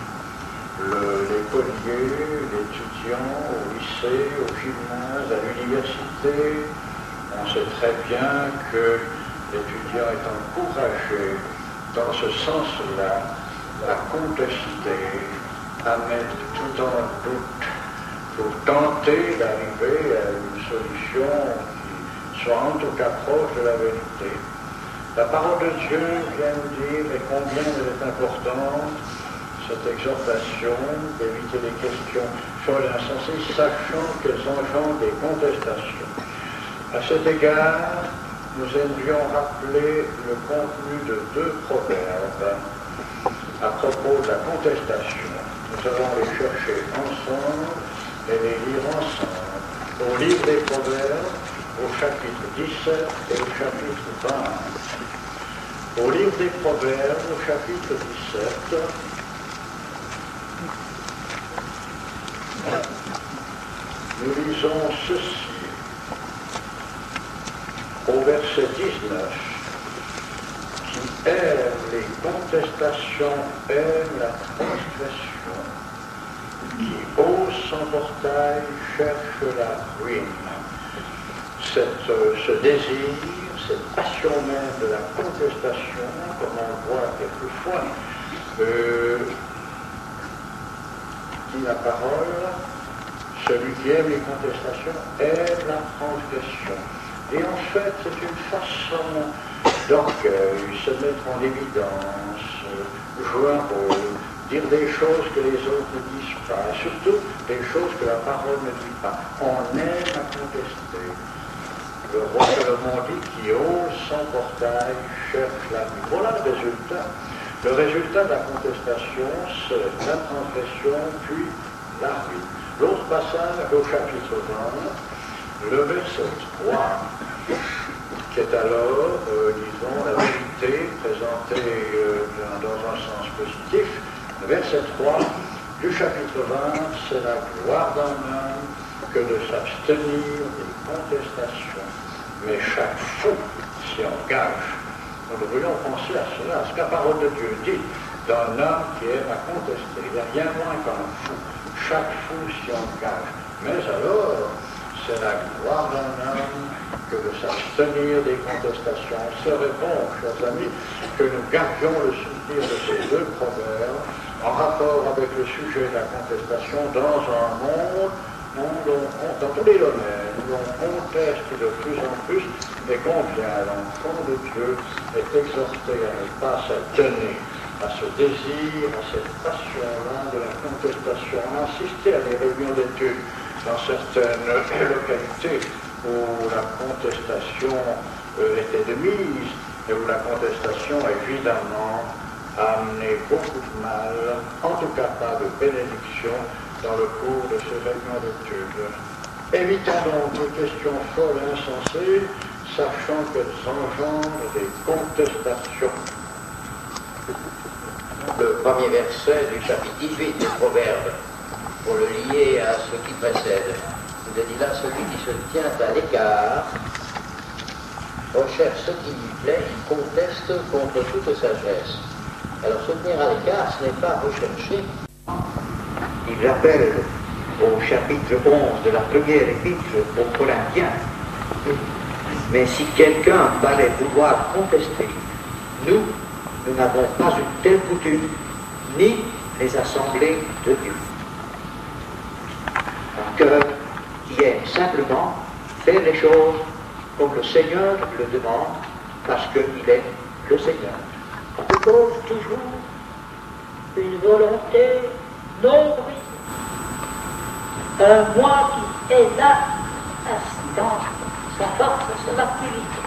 l'écolier, l'étudiant au lycée, au gymnase, à l'université, on sait très bien que l'étudiant est encouragé dans ce sens-là à contester, à mettre tout en doute pour tenter d'arriver à une solution qui soit en tout cas proche de la vérité. La parole de Dieu vient nous dire combien elle est importante, cette exhortation d'éviter les questions folles et insensées, sachant qu'elles engendrent des contestations. À cet égard, nous aimerions rappeler le contenu de 2 proverbes à propos de la contestation. Nous allons les chercher ensemble et les lire ensemble. Au livre des Proverbes, au chapitre 17 et au chapitre 20. Au livre des Proverbes, au chapitre 17, nous lisons ceci. Au verset 19, qui aime les contestations, aime la transgression, qui ose son portail, cherche la ruine. Ce désir, cette passion même de la contestation, comme on le voit quelquefois, dit la parole, celui qui aime les contestations aime la transgression. Et en fait, c'est une façon d'orgueil, se mettre en évidence, jouer un rôle, dire des choses que les autres ne disent pas, et surtout des choses que la parole ne dit pas. On aime à contester. Le roi Salomon dit qui ose son portail cherche la ruine. Voilà le résultat. Le résultat de la contestation, c'est la transgression, puis la ruine. L'autre passage au chapitre 20, le verset 3, qui est alors, disons, la vérité présentée dans un sens positif. Le verset 3 du chapitre 20, c'est la gloire d'un homme que de s'abstenir des contestations. Mais chaque fou s'y engage. Nous devrions penser à cela, à ce que la parole de Dieu dit d'un homme qui aime à contester. Il n'y a rien moins qu'un fou. Chaque fou s'y engage. Mais alors, c'est la gloire d'un homme que de s'abstenir des contestations. Il serait bon, chers amis, que nous gardions le souvenir de ces 2 proverbes en rapport avec le sujet de la contestation dans un monde dans tous les domaines où l'on conteste de plus en plus et combien l'enfant de Dieu est exhorté à ne pas s'atteler à ce désir, à cette passion-là de la contestation. On a assisté à des réunions d'études dans certaines localités où la contestation était de mise et où la contestation, évidemment, a amené beaucoup de mal, en tout cas pas de bénédiction, dans le cours de ces règlements d'études. Évitons donc les questions folles et insensées, sachant qu'elles engendrent des contestations. Le premier verset du chapitre 18 des Proverbes, pour le lier à ce qui précède, vous a dit là, celui qui se tient à l'écart recherche ce qui lui plaît, il conteste contre toute sagesse. Alors se tenir à l'écart, ce n'est pas rechercher. Il rappelle au chapitre 11 de la première épître aux Corinthiens, mais si quelqu'un paraît pouvoir contester, nous n'avons pas une telle coutume, ni les assemblées de Dieu. Un cœur qui aime simplement faire les choses comme le Seigneur le demande, parce qu'il est le Seigneur. Je pose toujours une volonté non brisée. Un moi qui est là, assis dans sa force, son activité.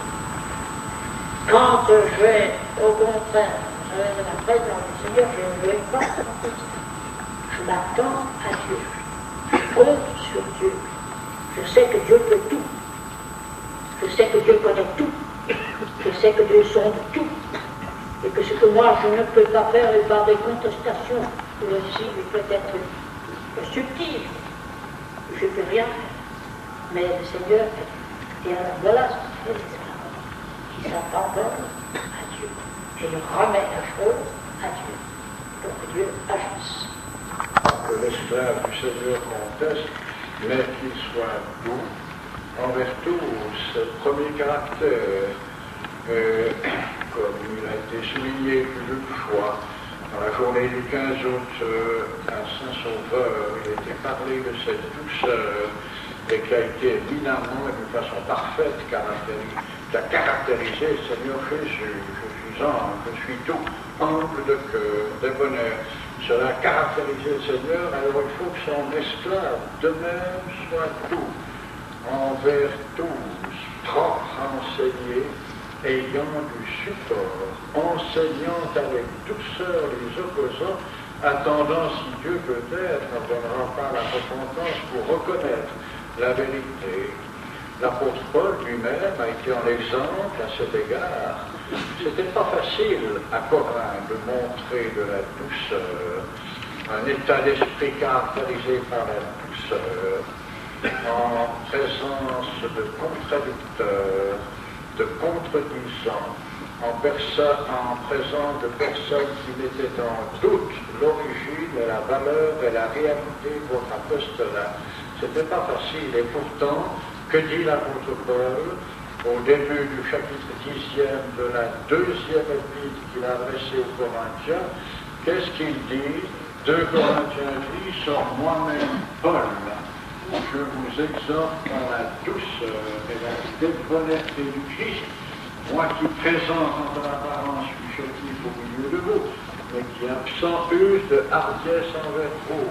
Quand je vais, au contraire, je vais de la présence du Seigneur, je ne vais pas contester. Je m'attends à Dieu. Je compte sur Dieu. Je sais que Dieu peut tout. Je sais que Dieu connaît tout. Je sais que Dieu sonde tout. Et que ce que moi je ne peux pas faire est par des contestations, aussi peut-être subtiles. Je ne peux rien faire. Mais le Seigneur, et alors voilà ce qu'il fait l'esclave, qui s'abandonne à Dieu et il remet la chose à Dieu, pour que Dieu agisse. Que l'esclave du Seigneur conteste, mais qu'il soit doux envers tous. Premier caractère, comme il a été souligné plus d'une fois, dans la journée du 15 août à Saint-Sauveur, il a été parlé de cette douceur et qui a été éminemment et d'une façon parfaite qui a caractérisé le Seigneur Jésus. Je suis ange, je suis tout, ample de cœur, de bonheur. Cela a caractérisé le Seigneur, alors il faut que son esclave de même soit doux envers tous, propre à enseigner, ayant du support, enseignant avec douceur les opposants, attendant si Dieu peut-être ne donnera pas la repentance pour reconnaître la vérité. L'apôtre Paul lui-même a été en exemple à cet égard. C'était pas facile à Corinthe de montrer de la douceur, un état d'esprit caractérisé par la douceur, en présence de contradicteurs, de contredisants, en présence de personnes qui mettaient en doute l'origine et la valeur et la réalité de votre apostolat. C'était pas facile, et pourtant, que dit l'apôtre Paul au début du chapitre 10e de la deuxième épître qu'il a adressée aux Corinthiens? Qu'est-ce qu'il dit? 2 Corinthiens dit, sur moi-même, Paul, je vous exhorte dans la douceur et la débonnaire du Christ, moi qui présente en apparence suis chétif au milieu de vous, mais qui absent use de hardiesse envers vous,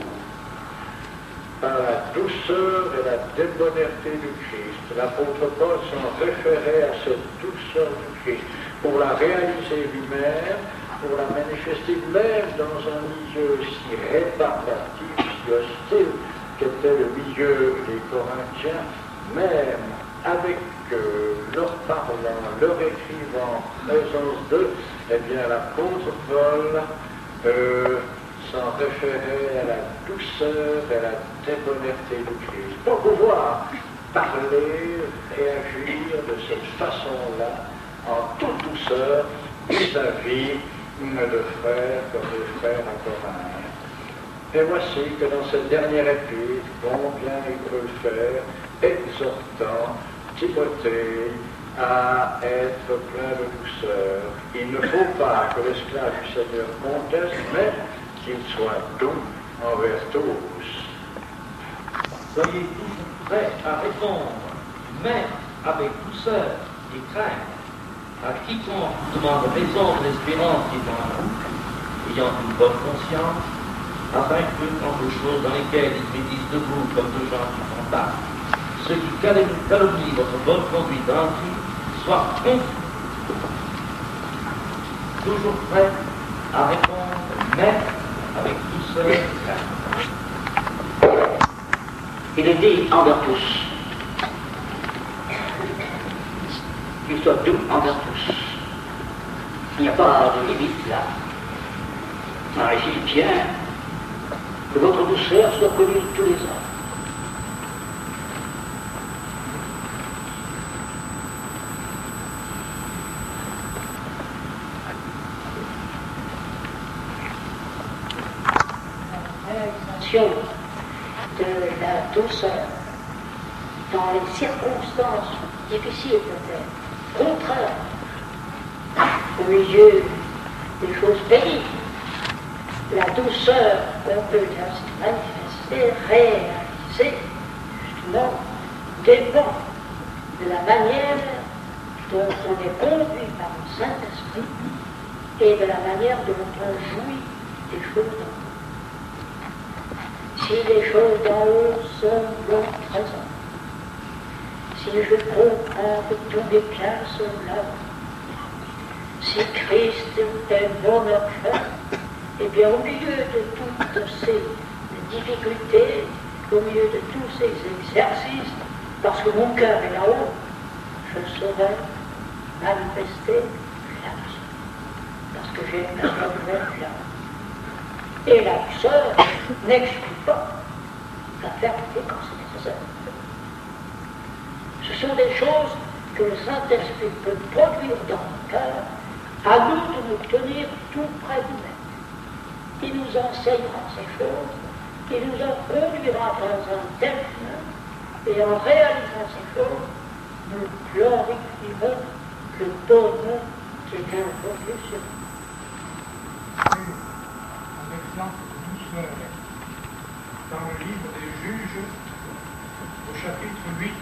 par la douceur et la débonnaire du Christ. L'apôtre Paul s'en référait à cette douceur du Christ, pour la réaliser lui-même, pour la manifester même dans un milieu si rébarbatif, si hostile, qu'était le milieu des Corinthiens, même avec leur parlant, leur écrivant, présence d'eux, eh bien l'apôtre Paul s'en référait à la douceur et à la débonnaire du Christ, pour pouvoir parler et agir de cette façon-là, en toute douceur, vis-à-vis de frères comme des frères à Corinthe. Et voici que dans cette dernière épître, combien il peut faire, exhortant Timothée à être plein de douceur. Il ne faut pas que l'esclave du Seigneur conteste, mais qu'il soit doux envers tous. Soyez tous prêts à répondre, mais avec douceur et crainte, à quiconque demande raison de l'espérance qui est en vous, ayant une bonne conscience, afin que, quant aux choses dans lesquelles ils médisent de vous comme de gens qui sont pas, ceux qui calomnient votre bonne conduite dans Christ soient confus, toujours prêts à répondre, mais avec douceur. Il est dit envers tous. Qu'il soit doux envers tous. Il n'y a pas de limite là. Alors ici, il tient que votre douceur soit connue de tous les hommes. De la douceur dans les circonstances difficiles peut-être, contraires, au milieu des choses pénibles. La douceur qu'on peut manifester, réaliser, justement, dépend de la manière dont on est conduit par le Saint-Esprit et de la manière dont on jouit des choses d'en haut. Si les choses d'en haut sont bon présentes, si je comprends que tous les biens sont là, si Christ est mon enfant, eh bien au milieu de toutes ces difficultés, au milieu de tous ces exercices, parce que mon cœur est là-haut, je saurai manifester l'action, parce que j'ai un cœur là-haut. Et la douceur n'exclut pas la fermeté quand c'est nécessaire. Ce sont des choses que le Saint-Esprit peut produire dans le cœur, à nous de nous tenir tout près du Maître. Il nous enseignera ces choses, il nous en conduira dans un tel chemin, et en réalisant ces choses, nous glorifierons le bonheur qui est invoqué sur nous. Exemple de douceur dans le livre des Juges au chapitre 8.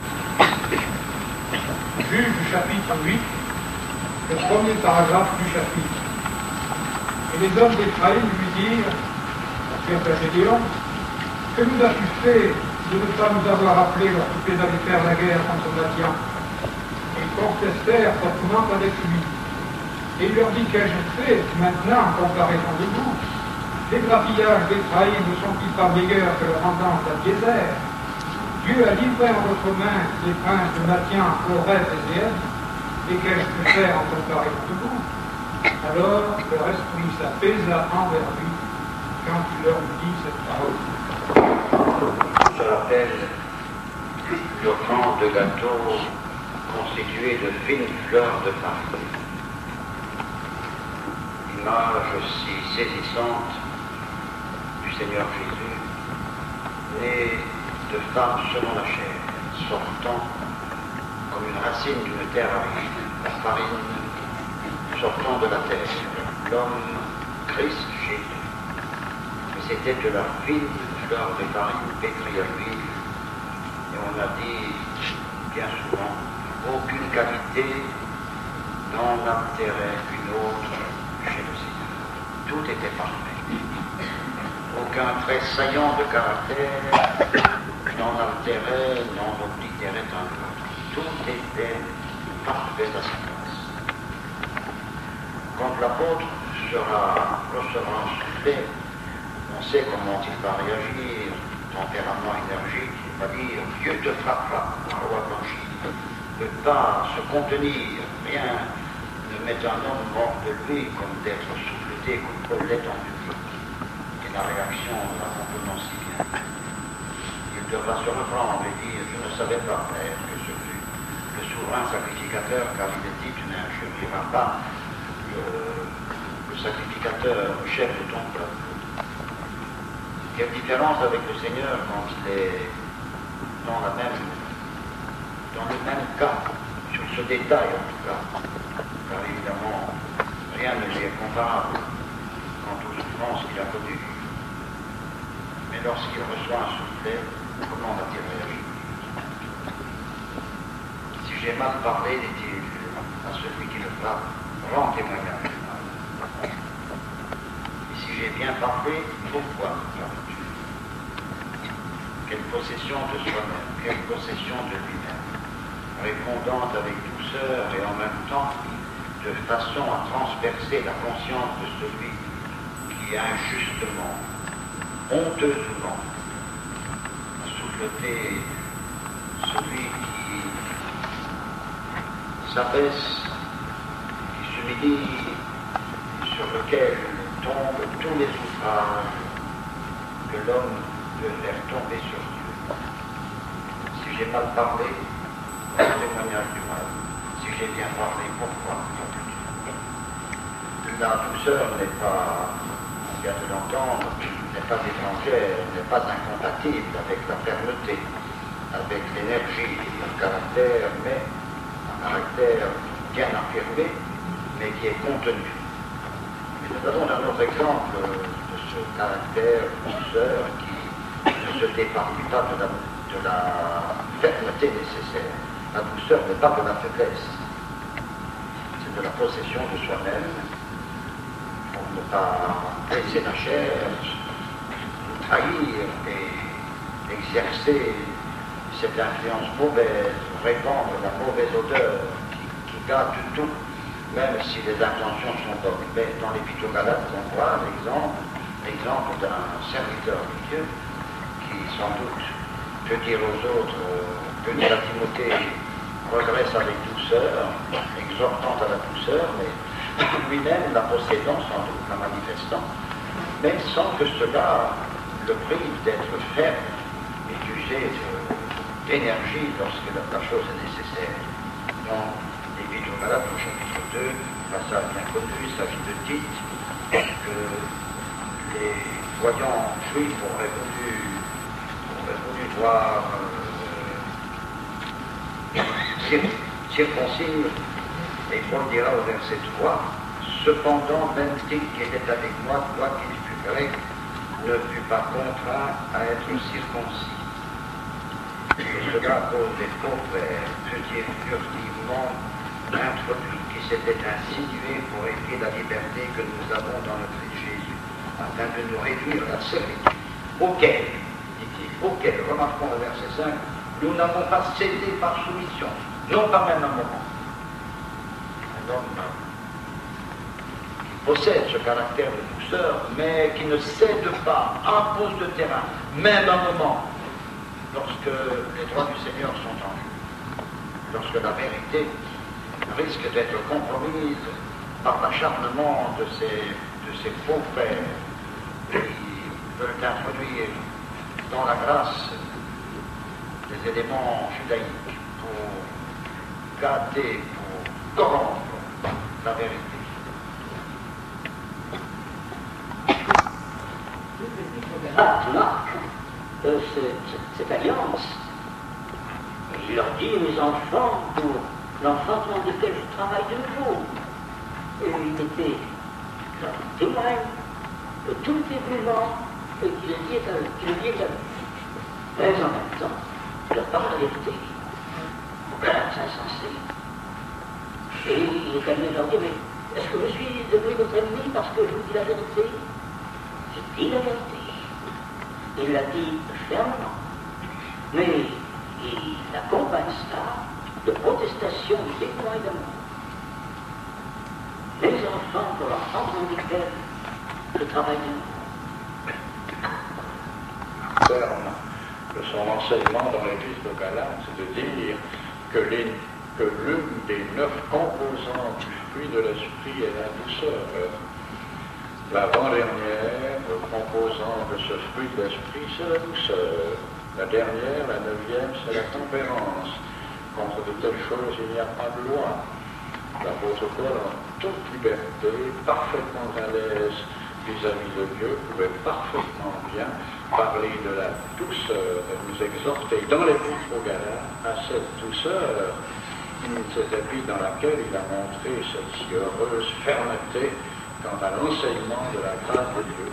Juges chapitre 8, le premier paragraphe du chapitre. Et les hommes d'Éphraïm lui dirent, c'est Gédéon, que nous as-tu fait de ne pas nous avoir appelés lorsque tu es allé faire la guerre contre Madian? Ils contestèrent fortement avec lui. Et il leur dit, qu'ai-je fait maintenant en comparaison de vous? Les grappillages d'Éphraïm ne sont-ils pas meilleurs que leur entente d'Abiézer? Dieu a livré en votre main les princes de Madian, Oreb et Zéeb, et qu'ai-je pu faire en comparaison de vous? Alors leur esprit s'apaisa envers lui quand il leur dit cette parole. Je rappelle l'offrande de gâteau constitué de fines fleurs de farine. Image si saisissante du Seigneur Jésus, né de femme selon la chair, sortant comme une racine d'une terre aride, la farine sortant de la terre, l'homme Christ Jésus. Mais c'était de la fine fleur de farine pétrie à l'huile, et on a dit bien souvent, aucune qualité n'en altérait une autre chez le Seigneur. Tout était parfait. Aucun trait saillant de caractère n'en altérait, n'en oblitérait un autre. Tout était parfait à sa place. Quand l'apôtre recevra un soufflet, on sait comment il va réagir, tempérament énergique, il va dire Dieu te frappera, un roi blanchi, ne peut pas se contenir, rien ne met un homme mort de lui comme d'être souffleté comme Paul l'est en public. Et la réaction, la comprenons si bien. Il devra se reprendre et dire je ne savais pas, frère, que ce fut le souverain sacrificateur, car il est dit tu n'injurieras pas le sacrificateur, le chef de ton peuple. Quelle différence avec le Seigneur quand il est dans le même cas, sur ce détail en tout cas, car évidemment rien ne lui est comparable quant aux souffrances qu'il a connues. Mais lorsqu'il reçoit un soufflet, comment va-t-il réagir? Si j'ai mal parlé, dit-il à celui qui le frappe, rends témoignage. Et si j'ai bien parlé, pourquoi me frappes-tu? quelle possession de soi-même, quelle possession de lui-même, répondant avec douceur et en même temps de façon à transpercer la conscience de celui qui injustement, honteusement, a souffleté celui qui s'abaisse, qui s'humilie, sur lequel tombent tous les ouvrages que l'homme peut faire tomber sur Dieu. Si j'ai mal parlé, c'est un témoignage du mal. Si j'ai bien parlé, pourquoi? La douceur n'est pas, on vient de l'entendre, n'est pas étrangère, n'est pas incompatible avec la fermeté, avec l'énergie du caractère, mais un caractère bien affirmé, mais qui est contenu. Et nous avons un autre exemple de ce caractère douceur qui ne se départit pas de la fermeté nécessaire. La douceur n'est pas de la faiblesse, c'est de la possession de soi-même, pour ne pas blesser la chair, trahir et exercer cette influence mauvaise, répandre la mauvaise odeur qui gâte tout, même si les intentions sont bonnes. Mais dans l'Épître aux Galates, on voit l'exemple d'un serviteur de Dieu qui, sans doute, peut dire aux autres, peut dire à Timothée, progresse avec douceur, exhortant à la douceur, mais lui-même la possédant, sans doute, la manifestant, mais sans que cela le prive d'être ferme et d'user d'énergie lorsque la chose est nécessaire. Dans l'Épître aux Galates, au chapitre 2, passage bien connu, il s'agit de Tite, que les voyants juifs auraient voulu voir circoncire, et Paul dira au verset 3, cependant, même Tite qui était avec moi, quoiqu'il fût grec, ne fut pas contraint à être circoncis. Et cela à cause des faux frères, furtivement introduits, qui s'étaient insinués pour épier la liberté que nous avons dans le Christ Jésus, afin de nous réduire à la servitude, auquel, dit-il, auquel, remarquons le verset 5, nous n'avons pas cédé par soumission, non pas même un moment. Un homme qui possède ce caractère de douceur, mais qui ne cède pas, impose le terrain, même un moment, lorsque les droits du Seigneur sont en jeu, lorsque la vérité risque d'être compromise par l'acharnement de ces faux frères qui veulent introduire dans la grâce des éléments judaïques pour gâter, pour corrompre la vérité. Marque cette alliance. Il leur dit, mes enfants, pour l'enfantement duquel je travaille de nouveau. Et il était témoin de tout le dévouement qu'il le dit à lui. Mais en même temps, il leur parle la vérité. C'est insensé. Et il est amené à leur dire, mais est-ce que je suis devenu votre ennemi parce que je vous dis la vérité? Je dis la vérité. Il l'a dit fermement. Mais il accompagne ça de protestations, de témoins d'amour. Les enfants, pour l'enfant duquel je travaille de nouveau. Terme de son enseignement dans l'Église aux Galates, c'est de dire que l'une des 9 composantes du fruit de l'esprit est la douceur. L'avant-dernière composante de ce fruit de l'esprit, c'est la douceur. La dernière, la 9e, c'est la tempérance. Contre de telles choses, il n'y a pas de loi. L'apôtre Paul, en toute liberté, parfaitement à l'aise vis-à-vis de Dieu, pouvait parfaitement bien parler de la douceur et nous exhorter dans l'Épître aux Galates à cette douceur, cette épître dans laquelle il a montré cette si heureuse fermeté quant à l'enseignement de la grâce de Dieu.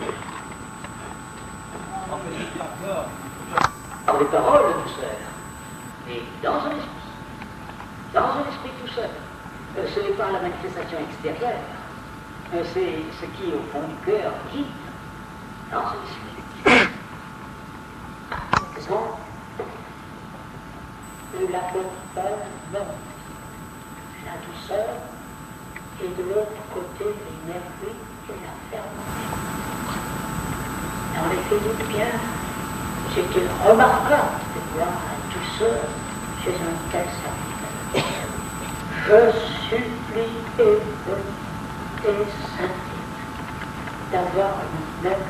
Par les paroles de douceur, et dans un esprit douceur. Ce n'est pas la manifestation extérieure, c'est ce qui est au fond du cœur qui, dans un esprit. exemple où l'apôtre Paul montre la douceur et de l'autre côté l'énergie et la fermeté. Dans les Philippiens, c'était remarquable de voir la douceur chez un tel serviteur. Je supplie et saints d'avoir une même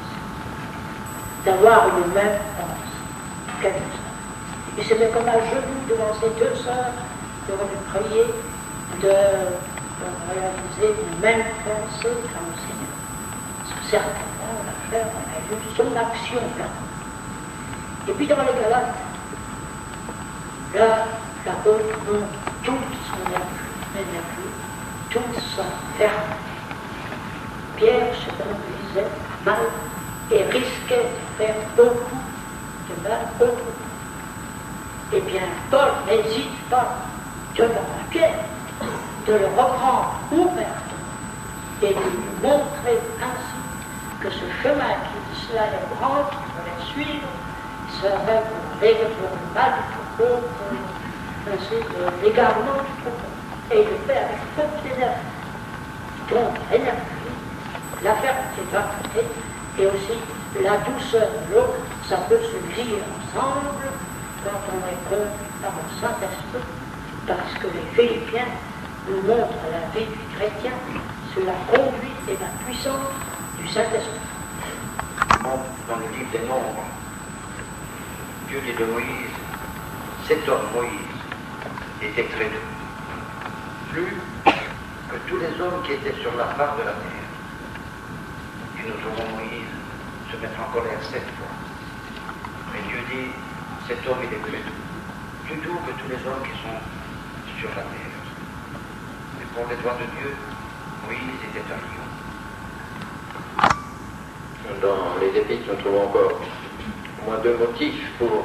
pensée. Quelle douceur. Il se met comme à genoux devant ces deux sœurs pour lui prier de réaliser une même pensée comme le Seigneur. Parce que certainement, l'affaire, on a vu son action là. Et puis dans les Galates, là, l'apôtre montre toute son énergie, toute sa fermeté. Pierre se conduisait mal et risquait de faire beaucoup de mal autrement. Eh bien, Paul n'hésite pas devant Pierre de le reprendre ouvertement et de lui montrer ainsi que ce chemin qu'il allait prendre, qu'il fallait suivre, serait pour le mal du troupeau, pour l'égarement du troupeau, et le fait avec toute l'énergie. Donc, l'énergie, la fermeté d'un côté, et aussi la douceur de l'autre, ça peut se lier ensemble quand on est conduit par le Saint-Esprit, parce que les Philippiens nous montrent la vie du chrétien sur la conduite et la puissance du Saint-Esprit. Dans le livre des Nombres, Dieu dit de Moïse, cet homme Moïse était très doux, plus que tous les hommes qui étaient sur la face de la terre. Et nous aurons Moïse se mettre en colère 7 fois. Mais Dieu dit, cet homme il est plus doux que tous les hommes qui sont sur la terre. Mais pour les doigts de Dieu, Moïse était un lion. Dans les épîtres, nous trouvons encore au moins 2 motifs pour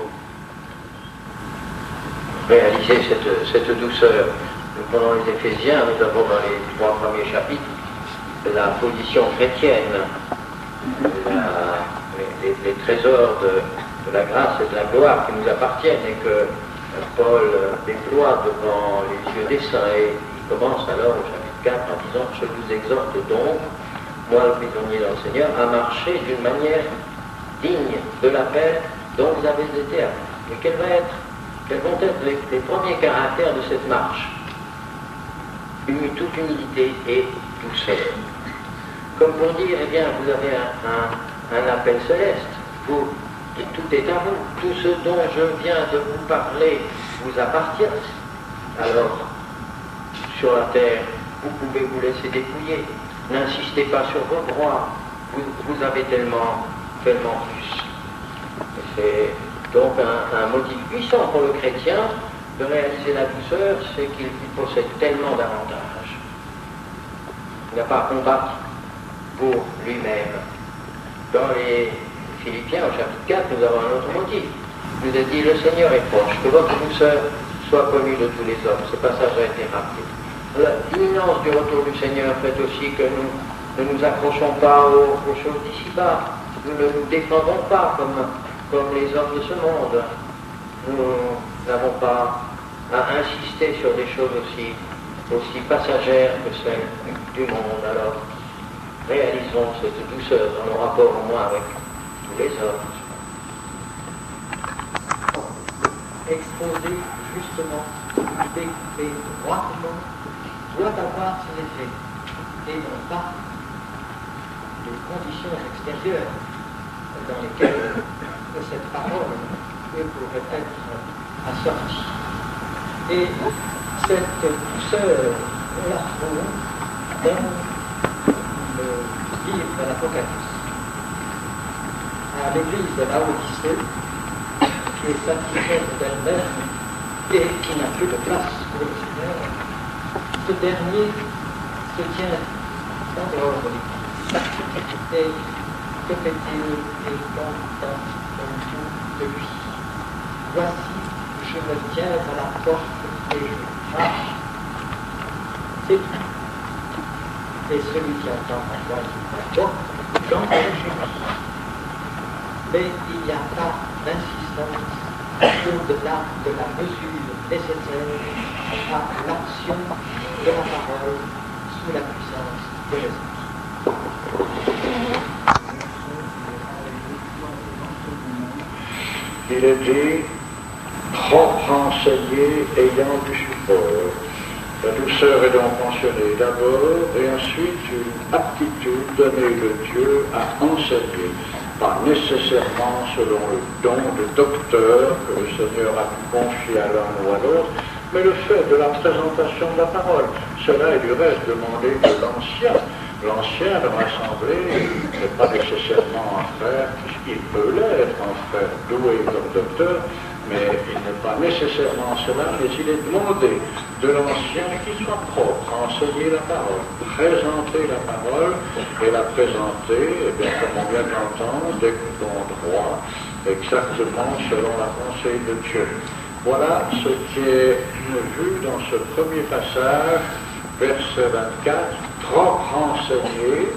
réaliser cette douceur. Nous prenons les Éphésiens, nous avons dans les 3 premiers chapitres la position chrétienne, les trésors de la grâce et de la gloire qui nous appartiennent et que Paul déploie devant les yeux des saints. Et il commence alors au chapitre 4 en disant « Je vous exhorte donc, moi le prisonnier dans le Seigneur, à marcher d'une manière digne de l'appel dont vous avez été appelés. » Et quels vont être les premiers caractères de cette marche? Toute humilité et douceur. Comme pour dire, eh bien, vous avez un appel céleste, et tout est à vous. Tout ce dont je viens de vous parler vous appartient. Alors, sur la terre, vous pouvez vous laisser dépouiller. N'insistez pas sur vos droits. Vous avez tellement plus. C'est donc un motif puissant pour le chrétien de réaliser la douceur, c'est qu'il possède tellement d'avantages. Il n'a pas à combattre pour lui-même. Dans les Philippiens, au chapitre 4, nous avons un autre motif. Il nous est dit, le Seigneur est proche, que votre douceur soit connue de tous les hommes. Ce passage a été rappelé. L'imminence du retour du Seigneur fait aussi que nous ne nous accrochons pas aux choses d'ici-bas. Nous ne nous défendons pas comme les hommes de ce monde. Nous n'avons pas à insister sur des choses aussi passagères que celles du monde. Alors, réalisons cette douceur dans nos rapports au moins avec tous les hommes. Exposer justement, découper droitement, doit avoir ses effets et non pas les conditions extérieures dans lesquelles cette parole pourrait être assortie. Et cette douceur, on la trouve dans le livre de l'Apocalypse. À l'église de Laodicée, qui est satisfaite d'elle-même et qui n'a plus de place pour le Seigneur, ce dernier se tient en dehors de l'église. Et que fait-il? Et contemple de lui. Voici, je me tiens à la porte et je marche. C'est tout. Et celui qui entend ma voix qui m'apporte, j'entends chez lui. Mais il n'y a pas d'insistance. puissance autour de la mesure nécessaire à l'action de la parole sous la puissance de l'Esprit. Il est dit propre enseigné ayant du support. La douceur est donc mentionnée d'abord et ensuite une aptitude donnée de Dieu à enseigner. Pas nécessairement selon le don de docteur que le Seigneur a pu confier à l'un ou à l'autre, mais le fait de la présentation de la parole. Cela est du reste demandé de l'ancien. L'ancien de l'Assemblée n'est pas nécessairement un frère, puisqu'il peut l'être, un frère doué comme docteur, mais il n'est pas nécessairement cela, mais il est demandé de l'ancien qu'il soit propre à enseigner la parole, présenter la parole et la présenter, bien, comme on vient de l'entendre, d'écoutons droit, exactement selon la pensée de Dieu. Voilà ce qui est vu dans ce premier passage, verset 24, propre enseigné,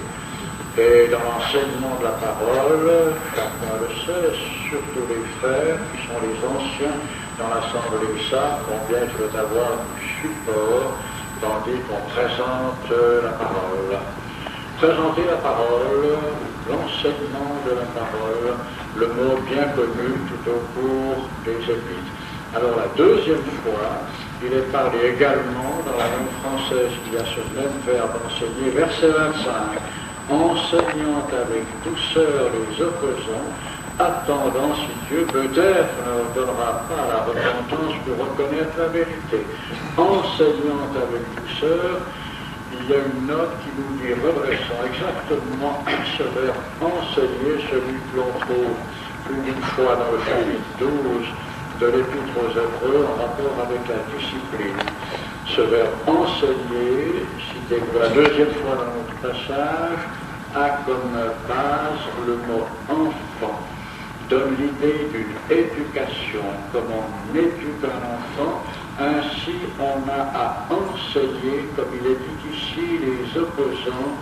et dans l'enseignement de la parole, chacun le sait, surtout les frères qui sont les anciens dans l'assemblée savent combien il faut avoir du support tandis qu'on présente la parole. Présenter la parole, l'enseignement de la parole, le mot bien connu tout au cours des épîtres. Alors la deuxième fois, il est parlé également dans la langue française, il y a ce même verbe enseigner, verset 25. Enseignant avec douceur les opposants, attendant si Dieu peut-être ne leur donnera pas la repentance pour reconnaître la vérité. Enseignant avec douceur, il y a une note qui nous dit redressant exactement ce verbe enseigner, celui que l'on trouve plus d'une fois dans le chapitre 12 de l'Épître aux Hébreux en rapport avec la discipline. Ce verbe enseigner, cité pour la deuxième fois dans notre passage, a comme base le mot enfant, donne l'idée d'une éducation, comme on éduque un enfant, ainsi on a à enseigner, comme il est dit ici, les opposants,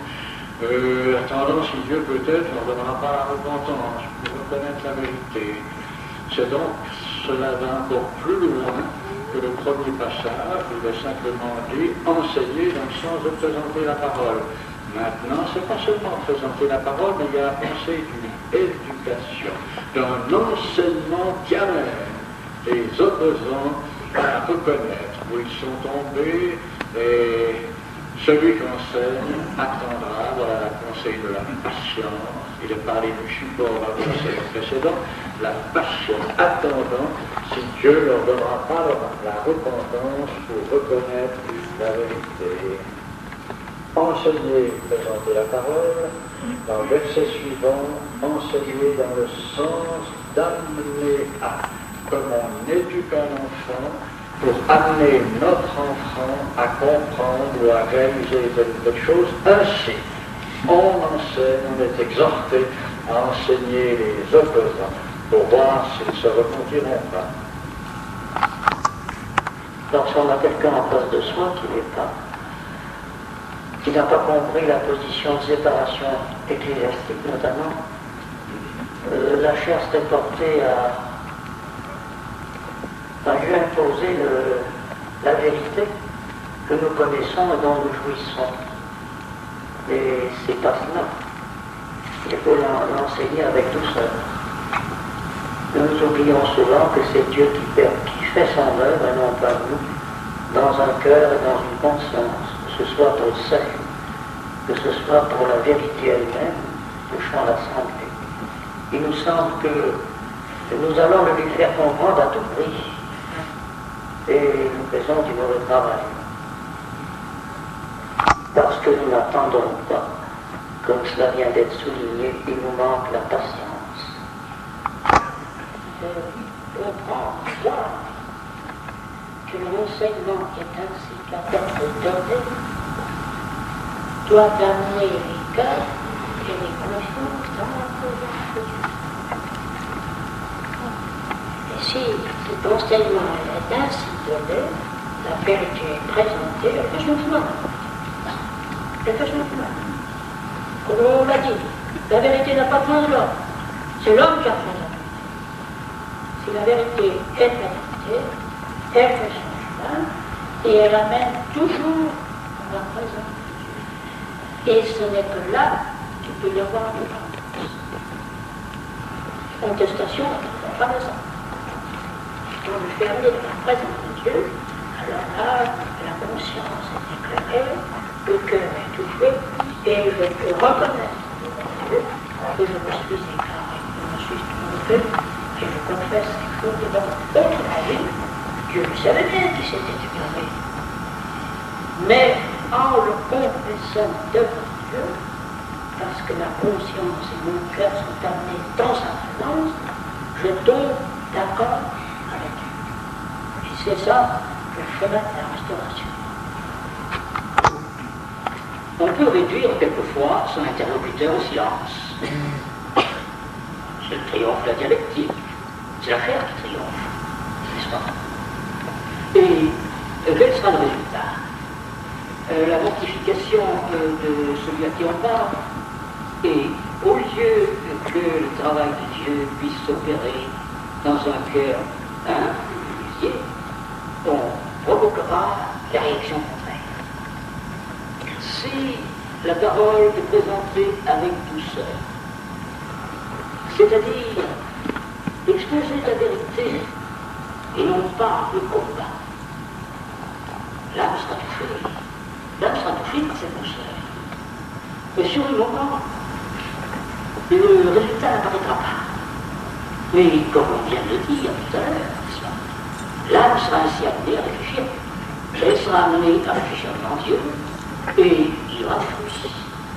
attendant si Dieu peut-être ne donnera pas la repentance pour reconnaître la vérité. C'est donc, cela va encore plus loin que le premier passage, où il est simplement dit enseigner dans le sens de présenter la parole. Maintenant, ce n'est pas seulement présenter la parole, mais il y a la pensée d'une éducation, d'un enseignement qui amène les opposants à reconnaître où ils sont tombés, et celui qui enseigne attendra. Voilà la pensée de la patience. Il est parlé du support dans le verset précédent, la patience attendant si Dieu ne leur donnera pas la repentance pour reconnaître la vérité. Enseigner, présenter la parole, dans le verset suivant, enseigner dans le sens d'amener à, comme on éduque un enfant, pour amener notre enfant à comprendre ou à réaliser des choses. Ainsi, on enseigne, on est exhorté à enseigner les opposants pour voir s'ils se repentiront pas. Lorsqu'on a quelqu'un en face de soi qui n'a pas compris la position de séparation ecclésiastique notamment, la chair s'est portée à lui imposer la vérité que nous connaissons et dont nous jouissons. Et c'est pas cela. Il faut l'enseigner avec douceur. Nous oublions souvent que c'est Dieu qui fait son œuvre et non pas nous, dans un cœur et dans une conscience, que ce soit pour le salut, que ce soit pour la vérité elle-même, touchant l'assemblée. Il nous semble que nous allons le lui faire comprendre à tout prix. Et nous faisons du mauvais travail. Parce que nous n'attendons pas, comme cela vient d'être souligné, il nous manque la patience. Comprendre, voir que l'enseignement qui est ainsi capable de donner doit amener les cœurs et les consciences dans la présence de Dieu. Et si cet enseignement est ainsi donné, la vérité est présentée, elle fait son chemin. Elle fait son chemin. Comme on l'a dit, la vérité n'a pas besoin de l'homme. C'est l'homme qui a besoin de la vérité. que la vérité est la vérité, elle fait son chemin, et elle amène toujours à la présence de Dieu. Et ce n'est que là qu'il peut y avoir de la contestation, pas raison. Quand je fais amener dans la présence de Dieu, alors là, la conscience est éclairée, le cœur est touché, et je peux reconnaître que je me suis éclairé, je me suis trompé, et je confesse quelque chose dans d'autres vie. Dieu le savait bien qu'il s'était éclairé. Mais en le confessant devant Dieu, parce que la conscience et mon cœur sont amenés dans sa présence, je tombe d'accord avec Dieu. Et c'est ça le chemin de la restauration. On peut réduire quelquefois son interlocuteur au silence. C'est le triomphe de la dialectique. C'est la chair qui triomphe, n'est-ce pas? Et quel sera le résultat? La mortification de celui à qui on parle. Et au lieu que le travail de Dieu puisse s'opérer dans un cœur humble, on provoquera la réaction contraire. Si la parole est présentée avec douceur, c'est-à-dire exposer la vérité et non pas le combat, l'âme sera touchée. L'âme sera touchée par cette douceur. Et sur le moment, le résultat n'apparaîtra pas. Mais comme on vient de le dire tout à l'heure, l'âme sera ainsi amenée à réfléchir. Elle sera amenée à réfléchir devant Dieu et il y aura des fruits.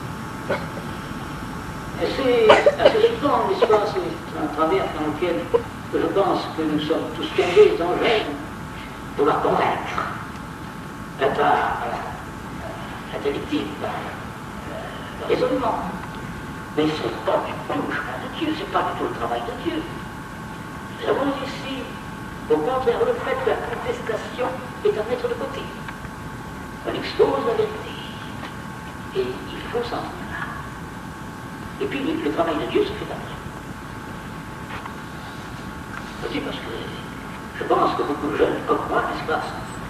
C'est assez souvent, n'est-ce pas, c'est un travers dans lequel je pense que nous sommes tous tombés dans l'âme de vouloir convaincre. Par l'intellectif, par le raisonnement. Mais ce n'est pas du tout le chemin de Dieu, ce n'est pas du tout le travail de Dieu. Nous avons ici, au contraire, le fait que la contestation est à mettre de côté. On expose la vérité. Et il faut s'en tenir là. Et puis le travail de Dieu se fait après. Aussi parce que je pense que beaucoup de jeunes comme moi, n'est-ce pas,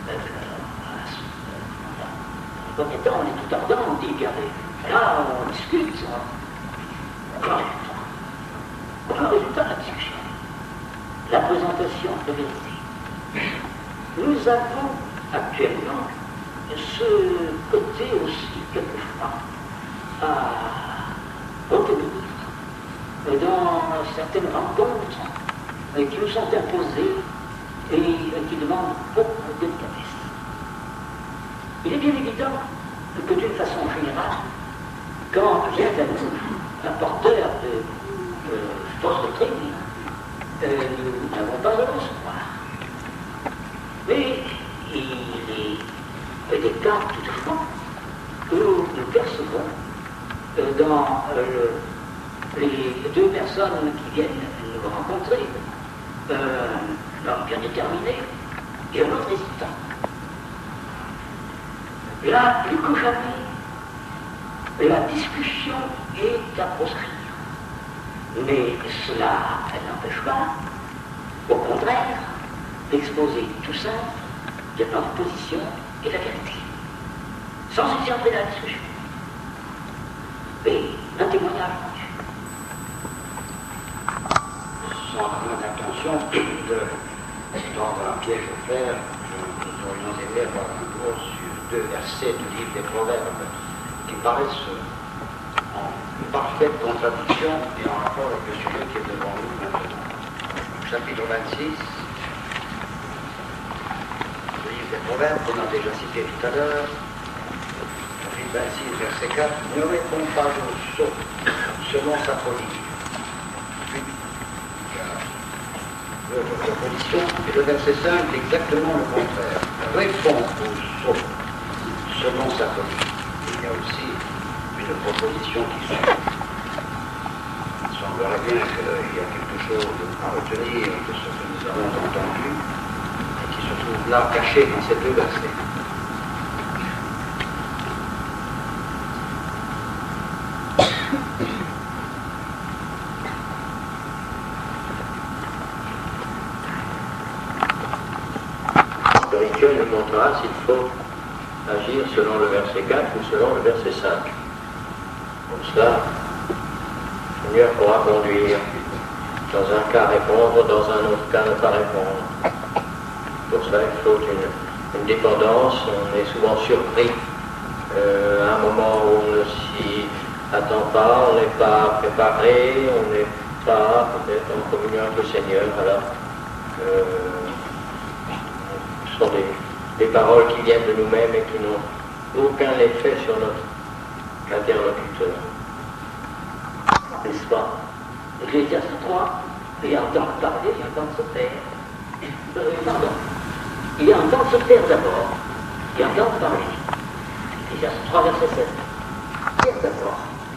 en premier temps, on est tout ardent, on dit, regardez, là, on discute, on voit le résultat de la discussion. La présentation de vérité. Nous avons actuellement ce côté aussi, quelquefois, à retenir dans certaines rencontres qui nous sont imposées et qui demandent beaucoup de délicatesse. Il est bien évident que d'une façon générale, quand vient à nous un porteur de fausse doctrine, nous n'avons pas à le recevoir. Mais il est des cas toutefois que nous percevons dans les deux personnes qui viennent nous rencontrer, un homme bien déterminé et un autre hésitant. Là, plus que jamais, la discussion est à proscrire. Mais cela n'empêche pas, au contraire, d'exposer tout simple de notre position et la vérité, sans y entrer dans la discussion. Et un témoignage rendu. Sans l'intention de tendre un piège au fer, nous aurions aimé avoir un cours sur deux versets du livre des Proverbes qui paraissent en parfaite contradiction et en rapport avec le sujet qui est devant nous maintenant. Chapitre 26, le livre des Proverbes qu'on a déjà cité tout à l'heure, chapitre 26, verset 4, ne réponds pas au sot selon sa folie. Puis, l'opposition, et le verset 5 est exactement le contraire. Réponds au sot selon sa folie. Il y a aussi une proposition qui suit. Il semblerait bien qu'il y a quelque chose à retenir de ce que nous avons entendu et qui se trouve là caché dans ces deux versets. lequel nous montrera s'il faut agir selon le verset 4 ou selon le verset 5. Pour cela, le Seigneur pourra conduire. Dans un cas répondre, dans un autre cas ne pas répondre. Pour cela, il faut une dépendance. On est souvent surpris à un moment où on ne s'y attend pas, on n'est pas préparé, on n'est pas peut-être en communion avec le Seigneur. Alors, ce sont des paroles qui viennent de nous-mêmes et qui n'ont aucun effet sur notre interlocuteur. N'est-ce pas? Ecclésiaste 3, il entend parler, il entend se taire. Pardon. Il entend se taire d'abord, il entend parler. Ecclésiaste 3, verset 7. Taire d'abord.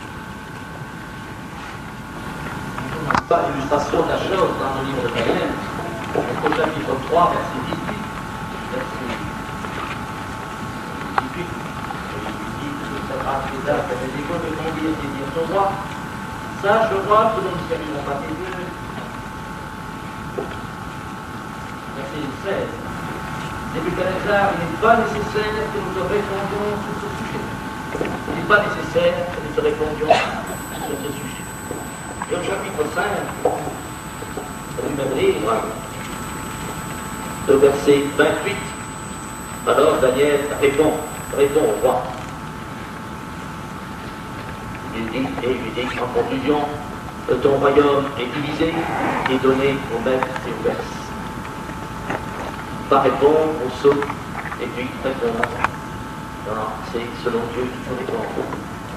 Pas l'illustration de la chose dans le livre de Daniel, au chapitre 3, verset 18. Verset 18. Il dit que ça va plus tard, ça fait des choses de conduire et dire au roi. Sache, roi, que nous ne servirons pas tes dieux. Verset 16. Nebuchadnezzar, il n'est pas nécessaire que nous te répondions sur ce sujet. Il n'est pas nécessaire que nous te répondions sur ce sujet. Et au chapitre 5, du même livre, le verset 28, alors Daniel répond au roi. Il dit, et il lui dit en conclusion, ton royaume est divisé et donné aux Mèdes et aux Perses. Pas répondre, on saute, et puis répondre. Non, c'est selon Dieu qu'il faut répondre.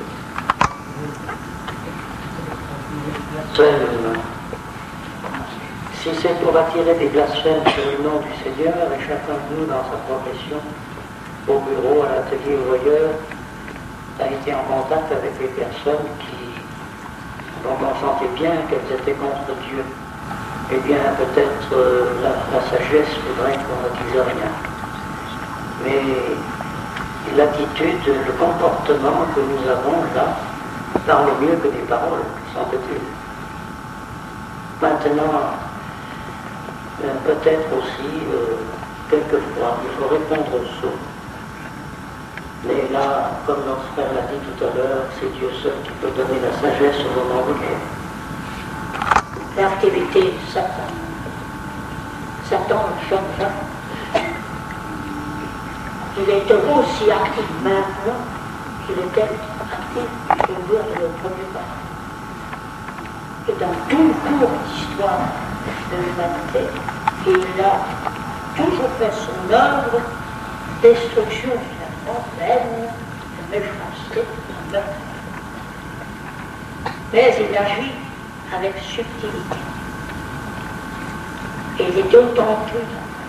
Si c'est pour attirer des blasphèmes sur le nom du Seigneur, et chacun de nous dans sa profession, au bureau, à l'atelier, au voyeur, a été en contact avec des personnes dont on sentait bien qu'elles étaient contre Dieu. Eh bien, peut-être la sagesse voudrait qu'on ne dise rien. Mais l'attitude, le comportement que nous avons là, parle mieux que des paroles, semble-t-il. Maintenant, peut-être aussi, quelquefois, il faut répondre au saut. Mais là, comme notre frère l'a dit tout à l'heure, c'est Dieu seul qui peut donner la sagesse au moment donné. L'activité de Satan. Satan ne change jamais. Il est aussi actif maintenant qu'il était actif au jour de notre premier pas. Et dans tout le cours d'histoire de l'humanité, il a toujours fait son œuvre, destruction finalement, haine, de méchanceté, de meurtre. Mais il agit avec subtilité. Et il est d'autant plus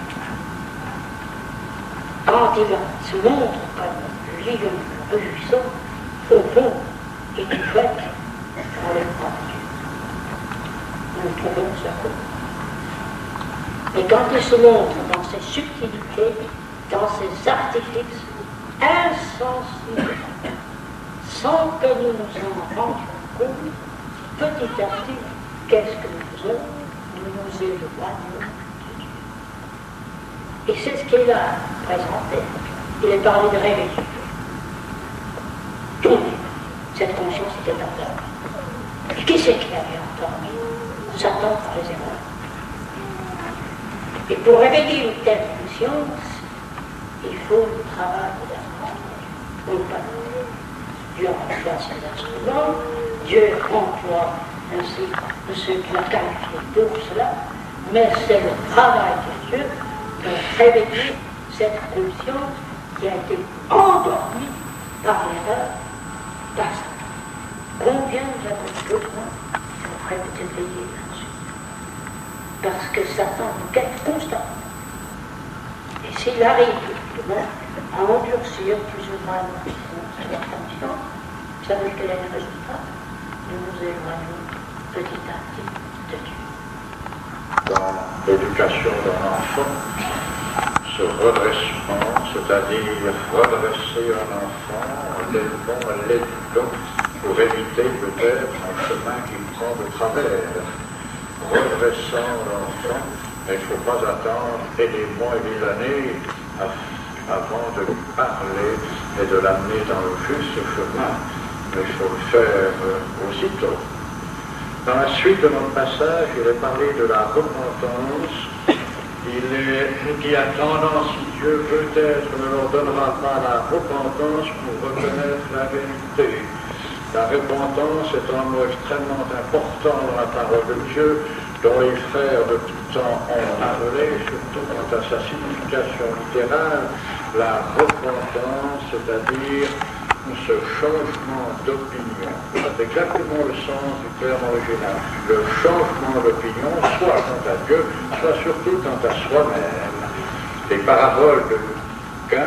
quand il se montre comme lion réjouissant, au fond, il est fait pour les croire Dieu. Nous trouvons ça comme. Et quand il se montre dans ses subtilités, dans ses artifices insensibles, sans que nous nous en rendions compte, petit à petit, qu'est-ce que nous faisons? Nous nous éloignons de Dieu. Et c'est ce qu'il a présenté. Il a parlé de réveil. Tout cette conscience était entendue. Et qui c'est qui avait entendu? Satan par les erreurs. Et pour réveiller une telle conscience, il faut le travail de la parole. Dieu emploie ses instruments, Dieu emploie ainsi ceux qui l'a qualifié pour cela, mais c'est le travail de Dieu de réveiller cette conscience qui a été endormie par l'erreur, par Satan. Combien nous avons besoin de éveiller là-dessus? Parce que Satan nous guette constamment. Et s'il arrive à endurcir plus ou moins notre attention, vous savez quel est le résultat? Nous nous éloignons petit à petit de Dieu. Dans l'éducation d'un enfant, ce redressement, c'est-à-dire redresser un enfant en l'éduquant pour éviter peut-être un chemin qu'il prend de travers. Redressant l'enfant, il ne faut pas attendre des mois et des années avant de lui parler et de l'amener dans le juste chemin. Mais il faut le faire aussitôt. Dans la suite de notre passage, il est parlé de la repentance. Il attendant, si Dieu peut-être ne leur donnera pas la repentance pour reconnaître la vérité. La repentance est un mot extrêmement important dans la parole de Dieu, dont les frères de tout temps ont parlé, surtout quant à sa signification littérale, la repentance, c'est-à-dire ce changement d'opinion. C'est exactement le sens du terme original. Le changement d'opinion, soit quant à Dieu, soit surtout quant à soi-même. Les paraboles de Luc 15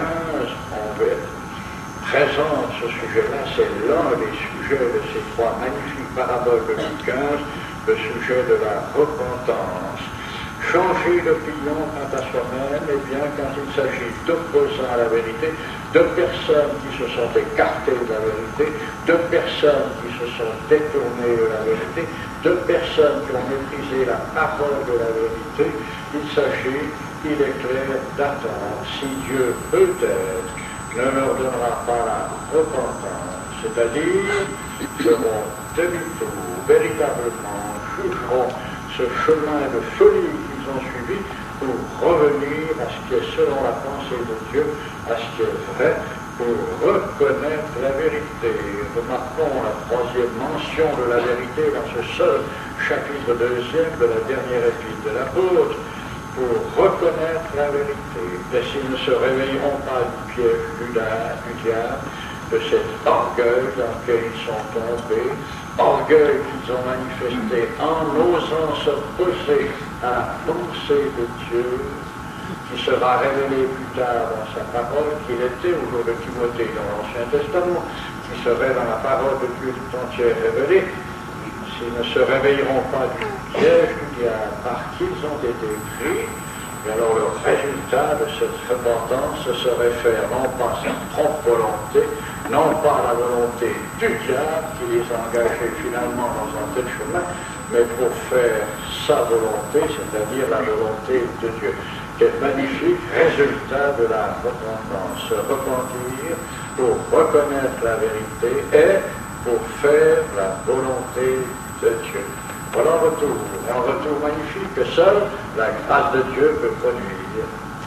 présentent ce sujet-là, c'est l'un des sujets de ces trois magnifiques paraboles de Luc 15, le sujet de la repentance. Changer d'opinion quant à soi-même, eh bien, quand il s'agit d'opposants à la vérité, de personnes qui se sont écartées de la vérité, de personnes qui se sont détournées de la vérité, de personnes qui ont méprisé la parole de la vérité, il s'agit, il est clair, d'attendre si Dieu peut-être ne leur donnera pas la repentance, c'est-à-dire feront demi-tour, véritablement jugeront ce chemin de folie qu'ils ont suivi pour revenir à ce qui est selon la pensée de Dieu, à ce qui est vrai, pour reconnaître la vérité. Remarquons la troisième mention de la vérité dans ce seul chapitre 2 de la dernière épître de l'apôtre, pour reconnaître la vérité. Et s'ils ne se réveilleront pas du piège du diable, de cet orgueil dans lequel ils sont tombés, orgueil qu'ils ont manifesté en osant s'opposer à la pensée de Dieu, qui sera révélée plus tard dans sa parole, qu'il était au jour de Timothée dans l'Ancien Testament, qui serait dans la parole de Dieu tout entière révélée. S'ils ne se réveilleront pas du piège du diable par qu'ils ont été pris, et alors le résultat de cette repentance, ce serait faire non pas sa propre volonté, non pas la volonté du diable qui les a engagés finalement dans un tel chemin, mais pour faire sa volonté, c'est-à-dire la volonté de Dieu. Quel magnifique résultat de la repentance. Se repentir pour reconnaître la vérité et pour faire la volonté de Dieu. Voilà un retour magnifique que seule la grâce de Dieu peut produire.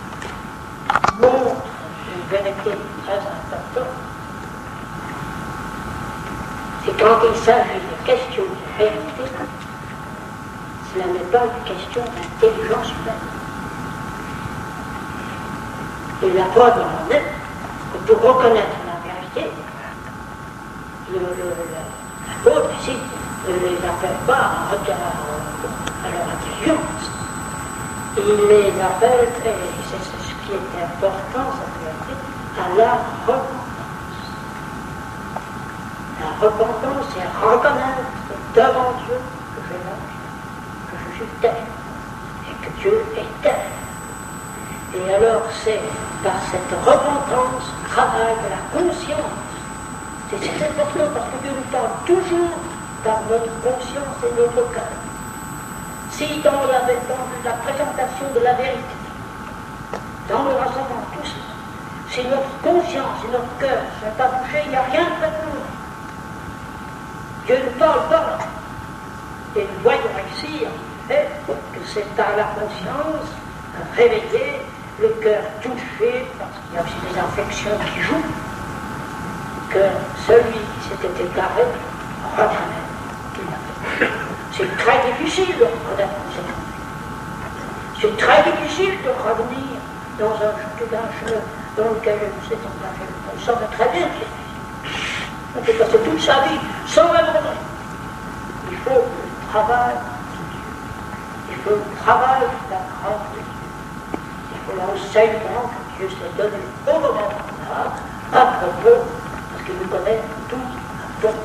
Montre une vérité très importante. C'est quand il s'agit de questions de vérité, cela n'est pas une question d'intelligence humaine. Et la preuve en est que pour reconnaître la vérité, l'apôtre ici ne les appelle pas à leur intelligence. Il les appelle, et c'est ce qui est important, cette vérité, à la repentance. La repentance, c'est reconnaître devant Dieu que j'ai lâché, que je suis tel, et que Dieu est tel. Et alors c'est par cette repentance, travail de la conscience. C'est important parce que Dieu nous parle toujours par notre conscience et notre cœur. Si dans la présentation de la vérité, dans le rassemblement, tout ça, si notre conscience et notre cœur ne sont pas touchés, il n'y a rien de fait pour nous. Dieu nous parle pas. Et nous voyons ici, en fait, que c'est par la conscience réveillée, le cœur touché, parce qu'il y a aussi des affections qui jouent, que celui qui s'était égaré reconnaît qu'il l'a fait. C'est très difficile de reconnaître qu'on s'est trompé. C'est très difficile de revenir dans un chemin dans lequel nous s'est engagé. On savait très bien que c'est difficile. On peut passer toute sa vie sans même regret. Il faut le travail de Dieu. Il faut le travail de la grâce de Dieu. L'enseignement que Dieu s'est donné au moment là, à propos, parce qu'il nous connaît tout à fond.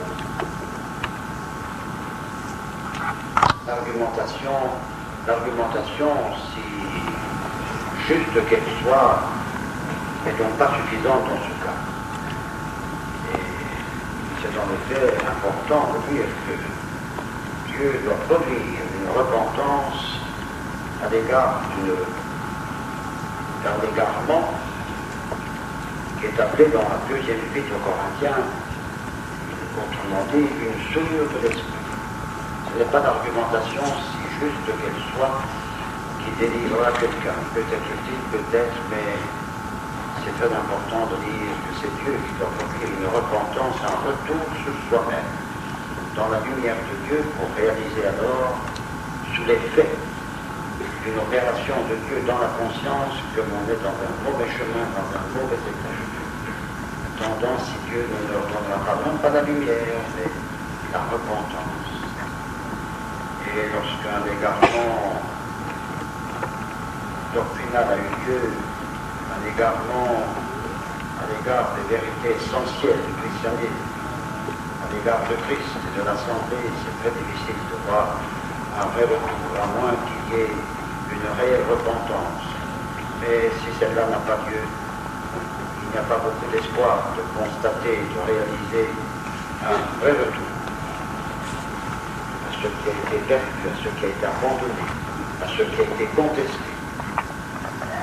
L'argumentation, si juste qu'elle soit, n'est donc pas suffisante dans ce cas. Et c'est en effet important de dire que Dieu doit produire une repentance à l'égard d'un égarement qui est appelée dans la deuxième épître aux Corinthiens, autrement dit, une souillure de l'esprit. Ce n'est pas d'argumentation, si juste qu'elle soit, qui délivrera quelqu'un. Peut-être utile, peut-être, mais c'est très important de dire que c'est Dieu qui doit offrir une repentance, un retour sur soi-même, dans la lumière de Dieu, pour réaliser alors, sous l'effet d'une opération de Dieu dans la conscience, que l'on est dans un mauvais chemin, dans un mauvais état. Tendant, si Dieu ne leur donnera pas, non pas la lumière, mais la repentance. Et lorsqu'un égarement doctrinal a eu lieu, un égarement à l'égard des vérités essentielles du christianisme, à l'égard de Christ et de l'Assemblée, c'est très difficile de voir un vrai retour, à moins qu'il y ait une réelle repentance. Mais si celle-là n'a pas lieu, il n'y a pas beaucoup d'espoir de constater, de réaliser un vrai retour à ce qui a été perdu, à ce qui a été abandonné, à ce qui a été contesté.